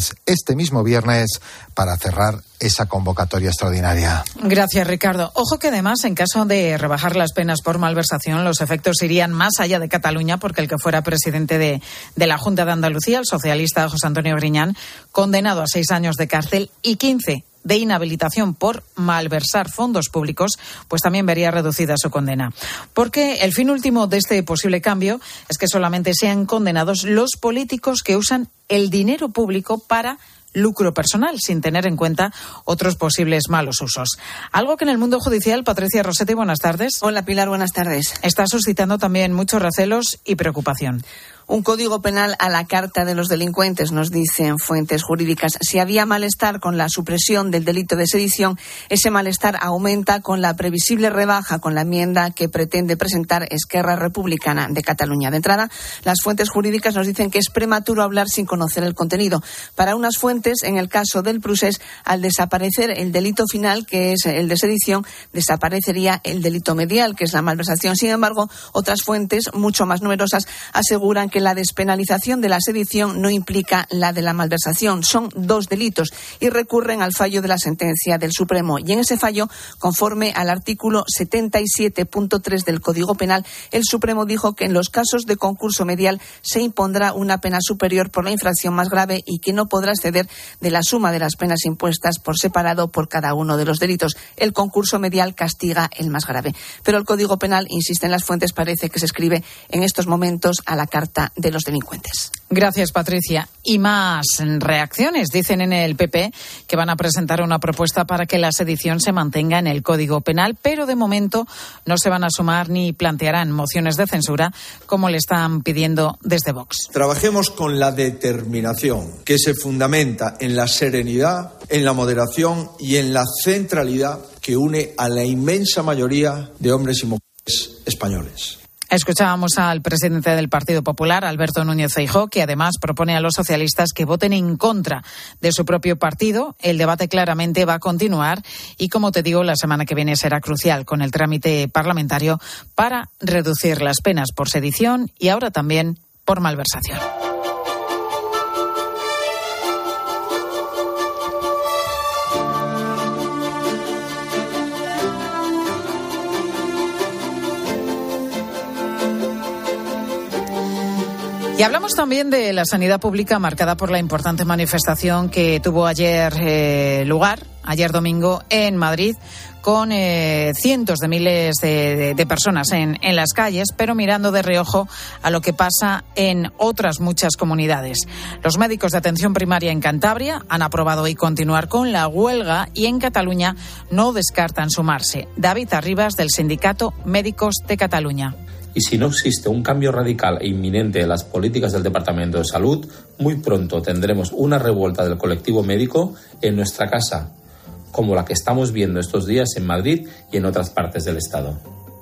este mismo viernes para cerrar esa convocatoria extraordinaria. Gracias, Ricardo. Ojo que además, en caso de rebajar las penas por malversación, los efectos irían más allá de Cataluña, porque el que fuera presidente de, de la Junta de Andalucía, el socialista José Antonio Griñán, condenado a seis años de cárcel y quince de inhabilitación por malversar fondos públicos, pues también vería reducida su condena. Porque el fin último de este posible cambio es que solamente sean condenados los políticos que usan el dinero público para lucro personal, sin tener en cuenta otros posibles malos usos. Algo que en el mundo judicial, Patricia Rossetti, buenas tardes. Hola, Pilar, buenas tardes. Está suscitando también muchos recelos y preocupación. Un código penal a la carta de los delincuentes, nos dicen fuentes jurídicas. Si había malestar con la supresión del delito de sedición, ese malestar aumenta con la previsible rebaja con la enmienda que pretende presentar Esquerra Republicana de Cataluña. De entrada, las fuentes jurídicas nos dicen que es prematuro hablar sin conocer el contenido. Para unas fuentes, en el caso del Prusés, al desaparecer el delito final, que es el de sedición, desaparecería el delito medial, que es la malversación. Sin embargo, otras fuentes, mucho más numerosas, aseguran que la despenalización de la sedición no implica la de la malversación. Son dos delitos y recurren al fallo de la sentencia del Supremo. Y en ese fallo, conforme al artículo setenta y siete punto tres del Código Penal, el Supremo dijo que en los casos de concurso medial se impondrá una pena superior por la infracción más grave y que no podrá exceder de la suma de las penas impuestas por separado por cada uno de los delitos. El concurso medial castiga el más grave. Pero el Código Penal, insisten las fuentes, parece que se escribe en estos momentos a la carta de los delincuentes. Gracias, Patricia. Y más reacciones. Dicen en el P P que van a presentar una propuesta para que la sedición se mantenga en el Código Penal, pero de momento no se van a sumar ni plantearán mociones de censura como le están pidiendo desde Vox. Trabajemos con la determinación que se fundamenta en la serenidad, en la moderación y en la centralidad que une a la inmensa mayoría de hombres y mujeres españoles. Escuchábamos al presidente del Partido Popular, Alberto Núñez Feijóo, que además propone a los socialistas que voten en contra de su propio partido. El debate claramente va a continuar y, como te digo, la semana que viene será crucial con el trámite parlamentario para reducir las penas por sedición y ahora también por malversación. Y hablamos también de la sanidad pública marcada por la importante manifestación que tuvo ayer eh, lugar, ayer domingo, en Madrid, con eh, cientos de miles de, de, de personas en, en las calles, pero mirando de reojo a lo que pasa en otras muchas comunidades. Los médicos de atención primaria en Cantabria han aprobado hoy continuar con la huelga y en Cataluña no descartan sumarse. David Arribas, del Sindicato Médicos de Cataluña. Y si no existe un cambio radical e inminente en las políticas del Departamento de Salud, muy pronto tendremos una revuelta del colectivo médico en nuestra casa, como la que estamos viendo estos días en Madrid y en otras partes del Estado.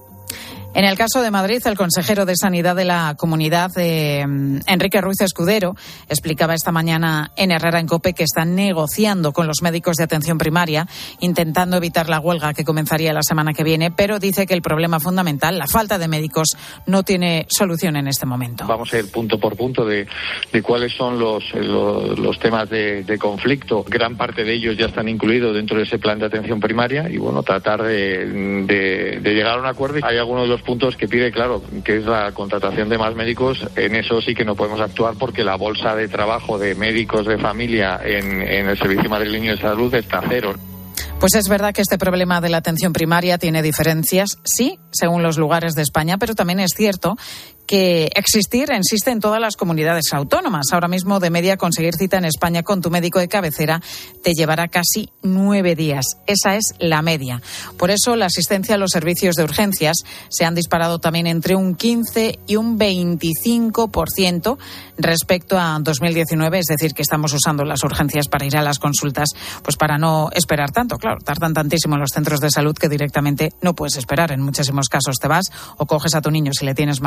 En el caso de Madrid, el consejero de Sanidad de la Comunidad, eh, Enrique Ruiz Escudero, explicaba esta mañana en Herrera en COPE que están negociando con los médicos de atención primaria, intentando evitar la huelga que comenzaría la semana que viene, pero dice que el problema fundamental, la falta de médicos, no tiene solución en este momento. Vamos a ir punto por punto de, de cuáles son los, los, los temas de, de conflicto. Gran parte de ellos ya están incluidos dentro de ese plan de atención primaria y, bueno, tratar de, de, de llegar a un acuerdo. Hay algunos de los puntos que pide, claro, que es la contratación de más médicos. En eso sí que no podemos actuar porque la bolsa de trabajo de médicos de familia en, en el Servicio Madrileño de Salud está a cero. Pues es verdad que este problema de la atención primaria tiene diferencias, sí, según los lugares de España, pero también es cierto que existir existe en todas las comunidades autónomas. Ahora mismo, de media, conseguir cita en España con tu médico de cabecera te llevará casi nueve días. Esa es la media. Por eso, la asistencia a los servicios de urgencias se han disparado también entre un quince y un veinticinco por ciento respecto a dos mil diecinueve. Es decir, que estamos usando las urgencias para ir a las consultas, pues para no esperar tanto. Claro, tardan tantísimo en los centros de salud que directamente no puedes esperar. En muchísimos casos te vas o coges a tu niño si le tienes malito y te lo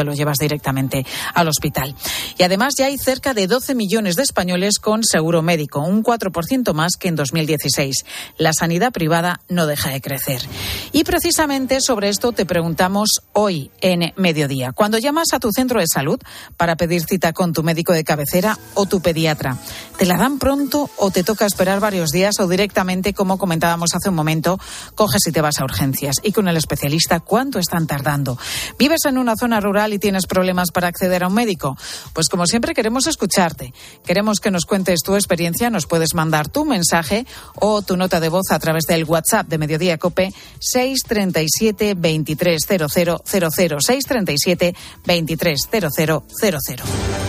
lo llevas directamente al hospital. Y además ya hay cerca de doce millones de españoles con seguro médico, un cuatro por ciento más que en dos mil dieciséis. La sanidad privada no deja de crecer. Y precisamente sobre esto te preguntamos hoy en Mediodía. Cuando llamas a tu centro de salud para pedir cita con tu médico de cabecera o tu pediatra, ¿te la dan pronto o te toca esperar varios días o directamente, como comentábamos hace un momento, coges y te vas a urgencias? Y con el especialista, ¿cuánto están tardando? ¿Vives en una zona rural y tienes problemas para acceder a un médico? Pues como siempre queremos escucharte. Queremos que nos cuentes tu experiencia. Nos puedes mandar tu mensaje o tu nota de voz a través del WhatsApp de Mediodía COPE seis treinta y siete, veintitrés cero cero cero cero, seis treinta y siete, veintitrés cero cero cero cero.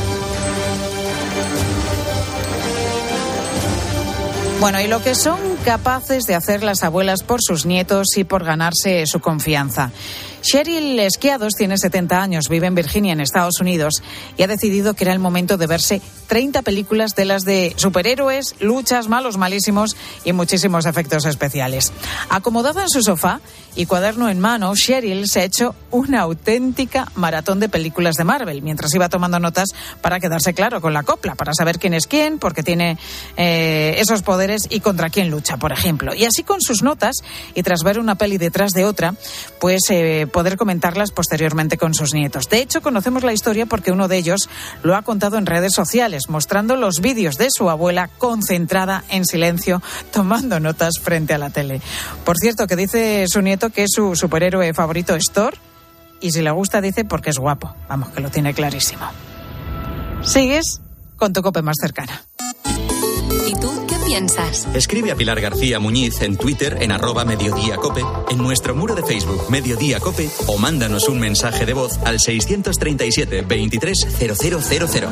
Bueno, y lo que son capaces de hacer las abuelas por sus nietos y por ganarse su confianza. Cheryl Esquiados tiene setenta años, vive en Virginia, en Estados Unidos, y ha decidido que era el momento de verse treinta películas de las de superhéroes, luchas, malos, malísimos y muchísimos efectos especiales. Acomodada en su sofá y cuaderno en mano, Cheryl se ha hecho una auténtica maratón de películas de Marvel, mientras iba tomando notas para quedarse claro con la copla, para saber quién es quién, porque tiene eh, esos poderes y contra quién lucha, por ejemplo. Y así con sus notas, y tras ver una peli detrás de otra, pues eh, poder comentarlas posteriormente con sus nietos. De hecho, conocemos la historia porque uno de ellos lo ha contado en redes sociales, mostrando los vídeos de su abuela concentrada en silencio, tomando notas frente a la tele. Por cierto, que dice su nieto que su superhéroe favorito es Thor, y si le gusta dice porque es guapo. Vamos, que lo tiene clarísimo. Sigues con tu COPE más cercana. ¿Y tú qué piensas? Escribe a Pilar García Muñiz en Twitter en arroba Mediodía Cope, en nuestro muro de Facebook Mediodía Cope, o mándanos un mensaje de voz al seiscientos treinta y siete, veintitrés cero cero cero cero.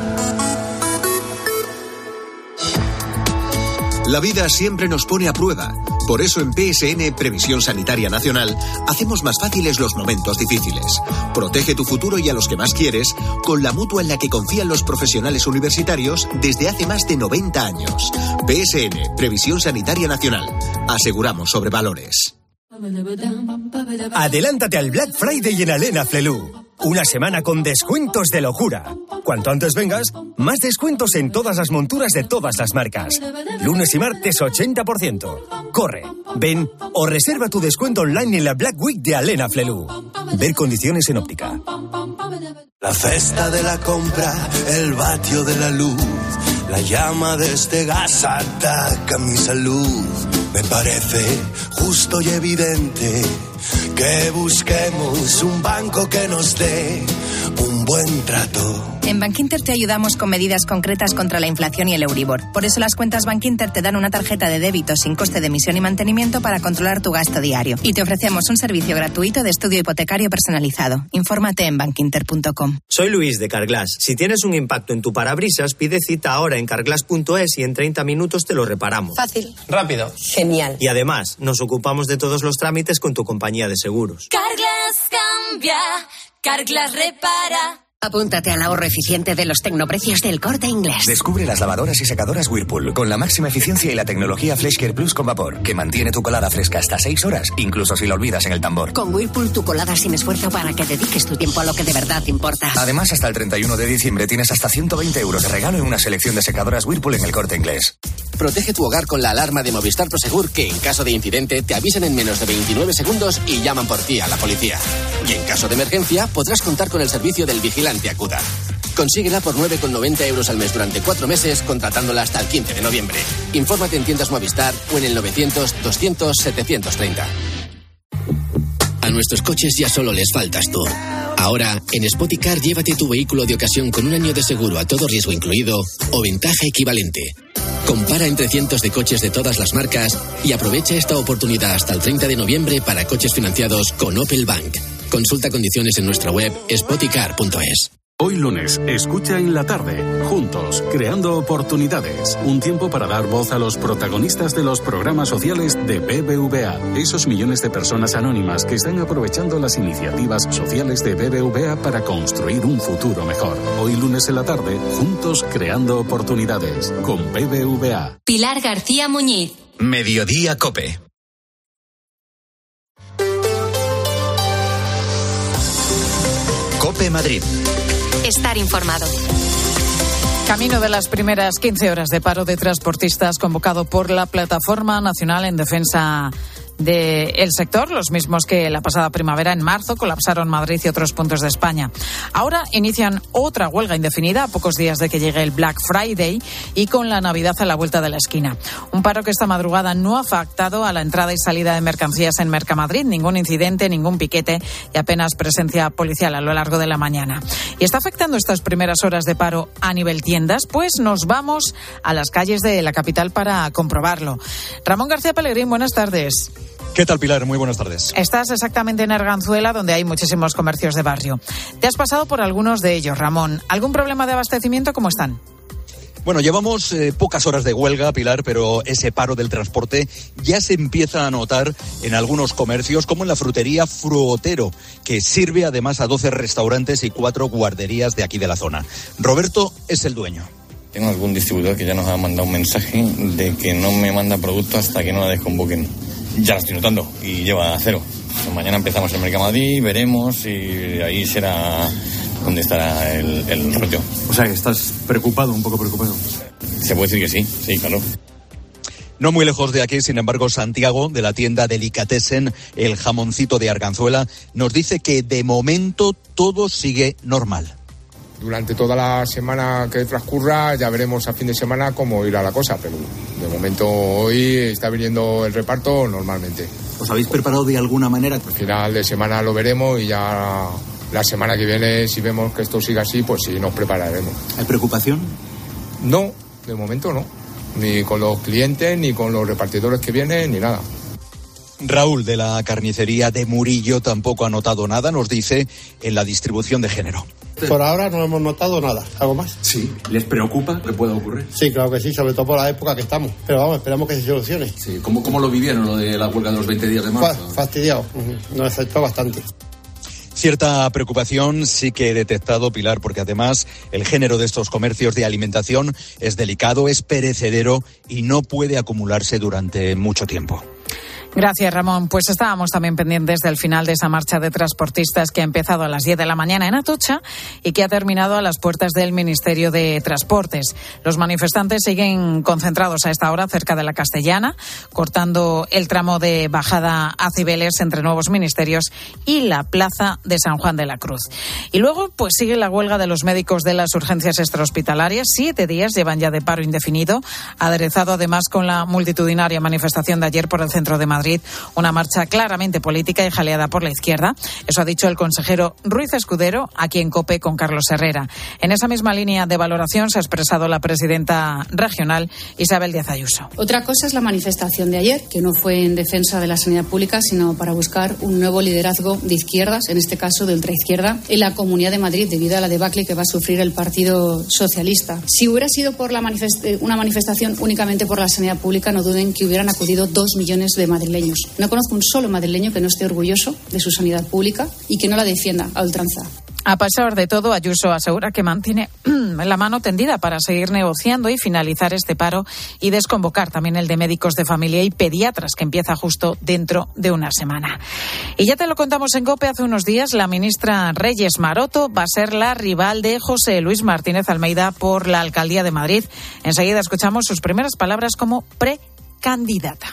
La vida siempre nos pone a prueba. Por eso en P S N, Previsión Sanitaria Nacional, hacemos más fáciles los momentos difíciles. Protege tu futuro y a los que más quieres con la mutua en la que confían los profesionales universitarios desde hace más de noventa años. P S N, Previsión Sanitaria Nacional. Aseguramos sobre valores. Adelántate al Black Friday en Alena Flelu. Una semana con descuentos de locura. Cuanto antes vengas, más descuentos en todas las monturas de todas las marcas. Lunes y martes ochenta por ciento. Corre, ven o reserva tu descuento online en la Black Week de Alena Flelu. Ver condiciones en óptica. La cesta de la compra, el vatio de la luz, la llama de este gas ataca mi salud. Me parece justo y evidente que busquemos un banco que nos dé un buen trato. En Bankinter te ayudamos con medidas concretas contra la inflación y el Euribor. Por eso las cuentas Bankinter te dan una tarjeta de débito sin coste de emisión y mantenimiento para controlar tu gasto diario. Y te ofrecemos un servicio gratuito de estudio hipotecario personalizado. Infórmate en bankinter punto com. Soy Luis de Carglass. Si tienes un impacto en tu parabrisas, pide cita ahora en carglass punto es y en treinta minutos te lo reparamos. Fácil. Rápido. Genial. Y además, nos ocupamos de todos los trámites con tu compañía de seguros. Carglass cambia, Carglass repara. Apúntate al ahorro eficiente de los tecnoprecios del Corte Inglés. Descubre las lavadoras y secadoras Whirlpool con la máxima eficiencia y la tecnología FreshCare Plus con vapor, que mantiene tu colada fresca hasta seis horas, incluso si lo olvidas en el tambor. Con Whirlpool tu colada sin esfuerzo para que dediques tu tiempo a lo que de verdad importa. Además, hasta el treinta y uno de diciembre tienes hasta ciento veinte euros de regalo en una selección de secadoras Whirlpool en el Corte Inglés. Protege tu hogar con la alarma de Movistar Prosegur, que en caso de incidente te avisan en menos de veintinueve segundos y llaman por ti a la policía. Y en caso de emergencia podrás contar con el servicio del vigilante Acuda. Consíguela por nueve con noventa euros al mes durante cuatro meses, contratándola hasta el quince de noviembre. Infórmate en tiendas Movistar o en el novecientos, doscientos, setecientos treinta. A nuestros coches ya solo les faltas tú. Ahora, en Spoticar, llévate tu vehículo de ocasión con un año de seguro a todo riesgo incluido o ventaja equivalente. Compara entre cientos de coches de todas las marcas y aprovecha esta oportunidad hasta el treinta de noviembre para coches financiados con Opel Bank. Consulta condiciones en nuestra web spoticar punto es. Hoy lunes, escucha en la tarde, juntos, creando oportunidades. Un tiempo para dar voz a los protagonistas de los programas sociales de B B V A. Esos millones de personas anónimas que están aprovechando las iniciativas sociales de B B V A para construir un futuro mejor. Hoy lunes en la tarde, juntos, creando oportunidades. Con B B V A. Pilar García Muñiz. Mediodía COPE. COPE Madrid. Estar informado. Camino de las primeras quince horas de paro de transportistas convocado por la Plataforma Nacional en Defensa del sector, los mismos que la pasada primavera, en marzo, colapsaron Madrid y otros puntos de España. Ahora inician otra huelga indefinida a pocos días de que llegue el Black Friday y con la Navidad a la vuelta de la esquina. Un paro que esta madrugada no ha afectado a la entrada y salida de mercancías en Mercamadrid, ningún incidente, ningún piquete y apenas presencia policial a lo largo de la mañana. ¿Y está afectando estas primeras horas de paro a nivel tiendas? Pues nos vamos a las calles de la capital para comprobarlo. Ramón García Pellegrín, buenas tardes. ¿Qué tal, Pilar? Muy buenas tardes. Estás exactamente en Arganzuela, donde hay muchísimos comercios de barrio. Te has pasado por algunos de ellos, Ramón. ¿Algún problema de abastecimiento? ¿Cómo están? Bueno, llevamos eh, pocas horas de huelga, Pilar, pero ese paro del transporte ya se empieza a notar en algunos comercios, como en la frutería Fruotero, que sirve además a doce restaurantes y cuatro guarderías de aquí de la zona. Roberto es el dueño. Tengo algún distribuidor que ya nos ha mandado un mensaje de que no me manda producto hasta que no la desconvoquen. Ya la estoy notando y lleva a cero. Mañana empezamos en Mercamadrid, veremos y ahí será donde estará el, el rollo. O sea, que estás preocupado, un poco preocupado. Se puede decir que sí, sí, claro. No muy lejos de aquí, sin embargo, Santiago, de la tienda Delicatessen, el jamoncito de Arganzuela, nos dice que de momento todo sigue normal. Durante toda la semana que transcurra ya veremos a fin de semana cómo irá la cosa, pero de momento hoy está viniendo el reparto normalmente. ¿Os habéis preparado de alguna manera? Al final de semana lo veremos y ya la semana que viene, si vemos que esto sigue así, pues sí nos prepararemos. ¿Hay preocupación? No, de momento no. Ni con los clientes, ni con los repartidores que vienen, ni nada. Raúl, de la carnicería de Murillo, tampoco ha notado nada, nos dice, en la distribución de género. Por ahora no hemos notado nada. ¿Algo más? Sí. ¿Les preocupa que pueda ocurrir? Sí, claro que sí, sobre todo por la época que estamos. Pero vamos, esperamos que se solucione. Sí. ¿Cómo, cómo lo vivieron, lo de la huelga de los veinte días de marzo? Fastidiado. Uh-huh. Nos afectó bastante. Cierta preocupación sí que he detectado, Pilar, porque además el género de estos comercios de alimentación es delicado, es perecedero y no puede acumularse durante mucho tiempo. Gracias, Ramón. Pues estábamos también pendientes del final de esa marcha de transportistas que ha empezado a las diez de la mañana en Atocha y que ha terminado a las puertas del Ministerio de Transportes. Los manifestantes siguen concentrados a esta hora cerca de la Castellana, cortando el tramo de bajada a Cibeles entre Nuevos Ministerios y la Plaza de San Juan de la Cruz. Y luego, pues sigue la huelga de los médicos de las urgencias extrahospitalarias. Siete días llevan ya de paro indefinido, aderezado además con la multitudinaria manifestación de ayer por el centro de Madrid. Madrid, una marcha claramente política y jaleada por la izquierda. Eso ha dicho el consejero Ruiz Escudero, aquí en COPE con Carlos Herrera. En esa misma línea de valoración se ha expresado la presidenta regional, Isabel Díaz Ayuso. Otra cosa es la manifestación de ayer, que no fue en defensa de la sanidad pública, sino para buscar un nuevo liderazgo de izquierdas, en este caso de ultraizquierda, en la Comunidad de Madrid, debido a la debacle que va a sufrir el Partido Socialista. Si hubiera sido por la manifest- una manifestación únicamente por la sanidad pública, no duden que hubieran acudido dos millones de madrileños. No conozco un solo madrileño que no esté orgulloso de su sanidad pública y que no la defienda a ultranza. A pesar de todo, Ayuso asegura que mantiene la mano tendida para seguir negociando y finalizar este paro y desconvocar también el de médicos de familia y pediatras, que empieza justo dentro de una semana. Y ya te lo contamos en COPE hace unos días, la ministra Reyes Maroto va a ser la rival de José Luis Martínez Almeida por la alcaldía de Madrid. Enseguida escuchamos sus primeras palabras como precandidata.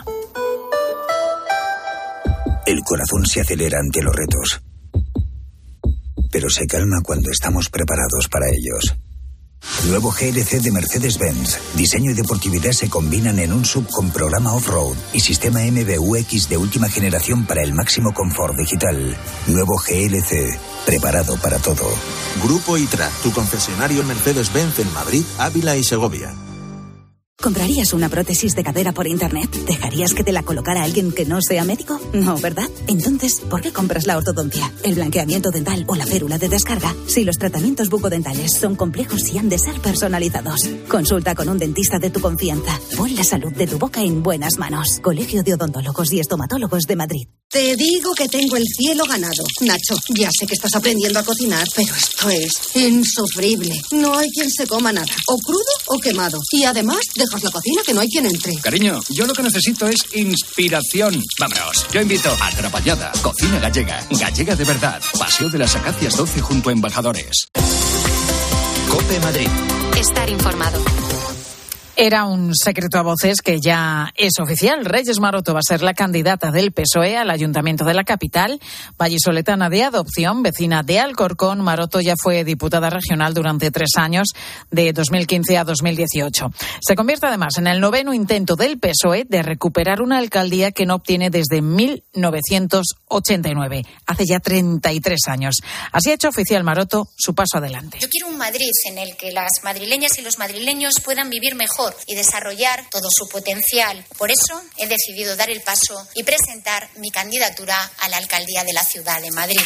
El corazón se acelera ante los retos, pero se calma cuando estamos preparados para ellos. Nuevo G L C de Mercedes-Benz. Diseño y deportividad se combinan en un sub con programa off-road y sistema M B U X de última generación para el máximo confort digital. Nuevo G L C, preparado para todo. Grupo I T R A, tu concesionario Mercedes-Benz en Madrid, Ávila y Segovia. ¿Comprarías una prótesis de cadera por internet? ¿Dejarías que te la colocara alguien que no sea médico? No, ¿verdad? Entonces, ¿por qué compras la ortodoncia, el blanqueamiento dental o la férula de descarga? Si los tratamientos bucodentales son complejos y han de ser personalizados. Consulta con un dentista de tu confianza. Pon la salud de tu boca en buenas manos. Colegio de Odontólogos y Estomatólogos de Madrid. Te digo que tengo el cielo ganado. Nacho, ya sé que estás aprendiendo a cocinar, pero esto es insufrible. No hay quien se coma nada, o crudo o quemado. Y además, dejas la cocina que no hay quien entre. Cariño, yo lo que necesito es inspiración. Vámonos, yo invito a Atrapallada, cocina gallega. Gallega de verdad. Paseo de las Acacias doce junto a Embajadores. COPE Madrid. Estar informado. Era un secreto a voces que ya es oficial. Reyes Maroto va a ser la candidata del P S O E al Ayuntamiento de la capital vallisoletana de adopción, vecina de Alcorcón. Maroto ya fue diputada regional durante tres años, de dos mil quince a dos mil dieciocho. Se convierte además en el noveno intento del P S O E de recuperar una alcaldía que no obtiene desde mil novecientos ochenta y nueve, hace ya treinta y tres años. Así ha hecho oficial Maroto su paso adelante. Yo quiero un Madrid en el que las madrileñas y los madrileños puedan vivir mejor y desarrollar todo su potencial. Por eso he decidido dar el paso y presentar mi candidatura a la alcaldía de la ciudad de Madrid.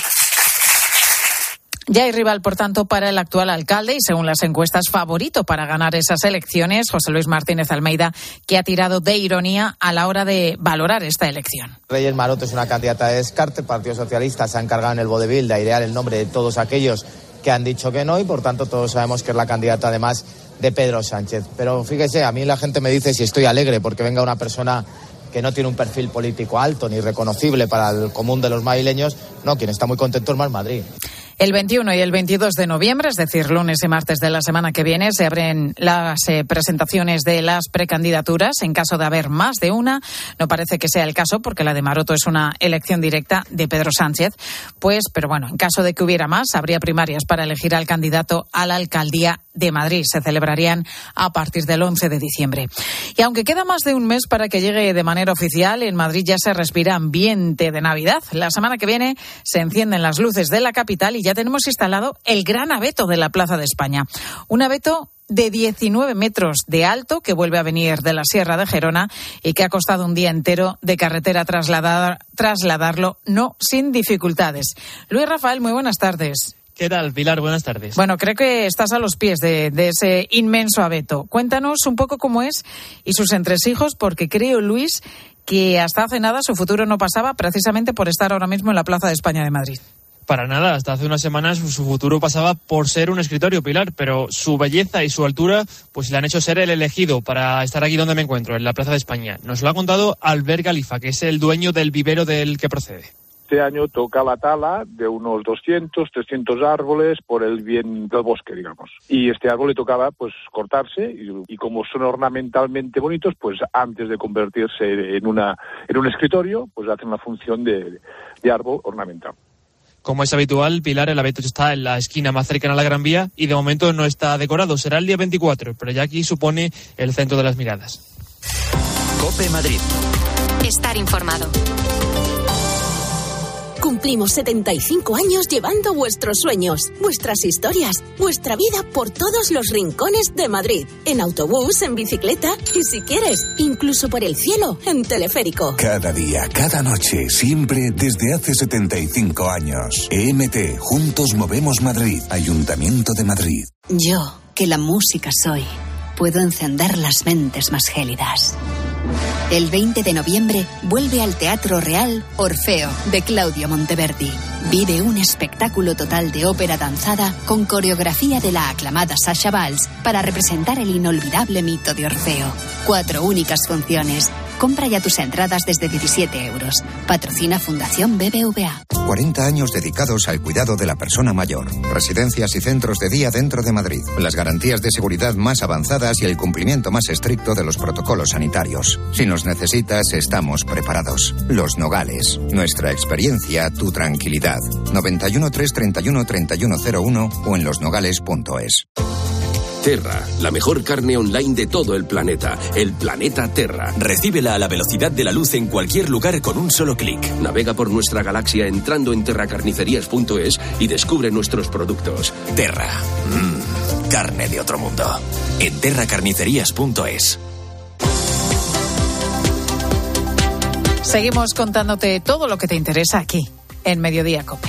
Ya hay rival, por tanto, para el actual alcalde y, según las encuestas, favorito para ganar esas elecciones, José Luis Martínez Almeida, que ha tirado de ironía a la hora de valorar esta elección. Reyes Maroto es una candidata de descarte. El Partido Socialista se ha encargado en el vodevil de airear el nombre de todos aquellos que han dicho que no, y por tanto todos sabemos que es la candidata además de Pedro Sánchez. Pero fíjese, a mí la gente me dice si estoy alegre porque venga una persona que no tiene un perfil político alto ni reconocible para el común de los madrileños. No, quien está muy contento es Más Madrid. El veintiuno y el veintidós de noviembre, es decir, lunes y martes de la semana que viene, se abren las eh, presentaciones de las precandidaturas. En caso de haber más de una, no parece que sea el caso, porque la de Maroto es una elección directa de Pedro Sánchez. Pues, pero bueno, en caso de que hubiera más, habría primarias para elegir al candidato a la alcaldía de Madrid. Se celebrarían a partir del once de diciembre. Y aunque queda más de un mes para que llegue de manera oficial, en Madrid ya se respira ambiente de Navidad. La semana que viene se encienden las luces de la capital y ya tenemos instalado el gran abeto de la Plaza de España. Un abeto de diecinueve metros de alto que vuelve a venir de la Sierra de Gerona y que ha costado un día entero de carretera trasladar, trasladarlo, no sin dificultades. Luis Rafael, muy buenas tardes. ¿Qué tal, Pilar? Buenas tardes. Bueno, creo que estás a los pies de, de ese inmenso abeto. Cuéntanos un poco cómo es y sus entresijos, porque creo, Luis, que hasta hace nada su futuro no pasaba precisamente por estar ahora mismo en la Plaza de España de Madrid. Para nada, hasta hace unas semanas su futuro pasaba por ser un escritorio, Pilar, pero su belleza y su altura pues le han hecho ser el elegido para estar aquí donde me encuentro, en la Plaza de España. Nos lo ha contado Albert Galifa, que es el dueño del vivero del que procede. Este año toca la tala de unos doscientos, trescientos árboles por el bien del bosque, digamos. Y este árbol le tocaba pues cortarse y, y como son ornamentalmente bonitos, pues antes de convertirse en una en un escritorio, pues hacen la función de, de árbol ornamental. Como es habitual, Pilar, el abeto está en la esquina más cercana a la Gran Vía y de momento no está decorado. Será el día veinticuatro, pero ya aquí supone el centro de las miradas. COPE Madrid. Estar informado. Cumplimos setenta y cinco años llevando vuestros sueños, vuestras historias, vuestra vida por todos los rincones de Madrid. En autobús, en bicicleta y, si quieres, incluso por el cielo, en teleférico. Cada día, cada noche, siempre desde hace setenta y cinco años. E M T, Juntos Movemos Madrid, Ayuntamiento de Madrid. Yo, que la música soy, puedo encender las mentes más gélidas. El veinte de noviembre vuelve al Teatro Real Orfeo, de Claudio Monteverdi. Vive un espectáculo total de ópera danzada con coreografía de la aclamada Sasha Valls para representar el inolvidable mito de Orfeo. Cuatro únicas funciones. Compra ya tus entradas desde diecisiete euros. Patrocina Fundación B B V A. cuarenta años dedicados al cuidado de la persona mayor. Residencias y centros de día dentro de Madrid. Las garantías de seguridad más avanzadas y el cumplimiento más estricto de los protocolos sanitarios. Si nos necesitas, estamos preparados. Los Nogales. Nuestra experiencia, tu tranquilidad. noventa y uno, tres treinta y uno, treinta y uno cero uno o en losnogales punto es. Terra, la mejor carne online de todo el planeta. El planeta Terra. Recíbela a la velocidad de la luz en cualquier lugar con un solo clic. Navega por nuestra galaxia entrando en terra carnicerías punto es y descubre nuestros productos. Terra. Mmm, carne de otro mundo. En terra carnicerías punto es. Seguimos contándote todo lo que te interesa aquí, en Mediodía COPE.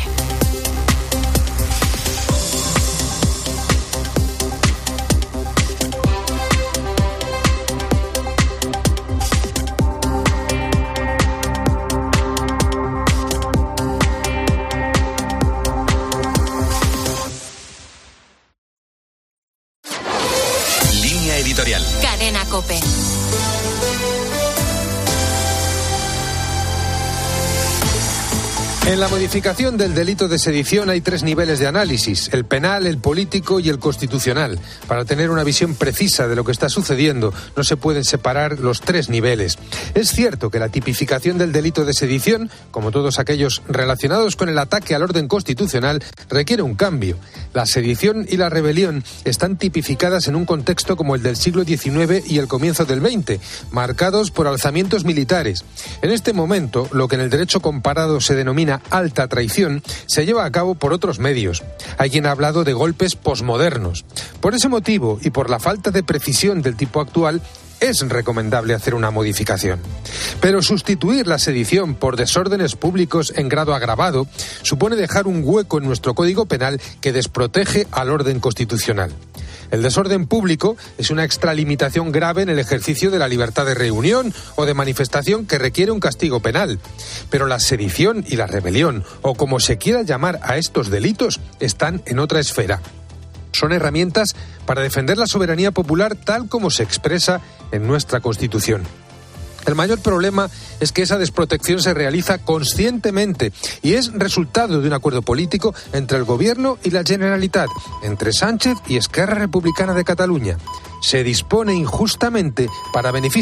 En la modificación del delito de sedición hay tres niveles de análisis, el penal, el político y el constitucional. Para tener una visión precisa de lo que está sucediendo, no se pueden separar los tres niveles. Es cierto que la tipificación del delito de sedición, como todos aquellos relacionados con el ataque al orden constitucional, requiere un cambio. La sedición y la rebelión están tipificadas en un contexto como el del siglo diecinueve y el comienzo del veinte, marcados por alzamientos militares. En este momento, lo que en el derecho comparado se denomina alta traición se lleva a cabo por otros medios. Hay quien ha hablado de golpes posmodernos. Por ese motivo y por la falta de precisión del tipo actual, es recomendable hacer una modificación. Pero sustituir la sedición por desórdenes públicos en grado agravado supone dejar un hueco en nuestro Código Penal que desprotege al orden constitucional. El desorden público es una extralimitación grave en el ejercicio de la libertad de reunión o de manifestación que requiere un castigo penal. Pero la sedición y la rebelión, o como se quiera llamar a estos delitos, están en otra esfera. Son herramientas para defender la soberanía popular tal como se expresa en nuestra Constitución. El mayor problema es que esa desprotección se realiza conscientemente y es resultado de un acuerdo político entre el Gobierno y la Generalitat, entre Sánchez y Esquerra Republicana de Cataluña. Se dispone injustamente para beneficio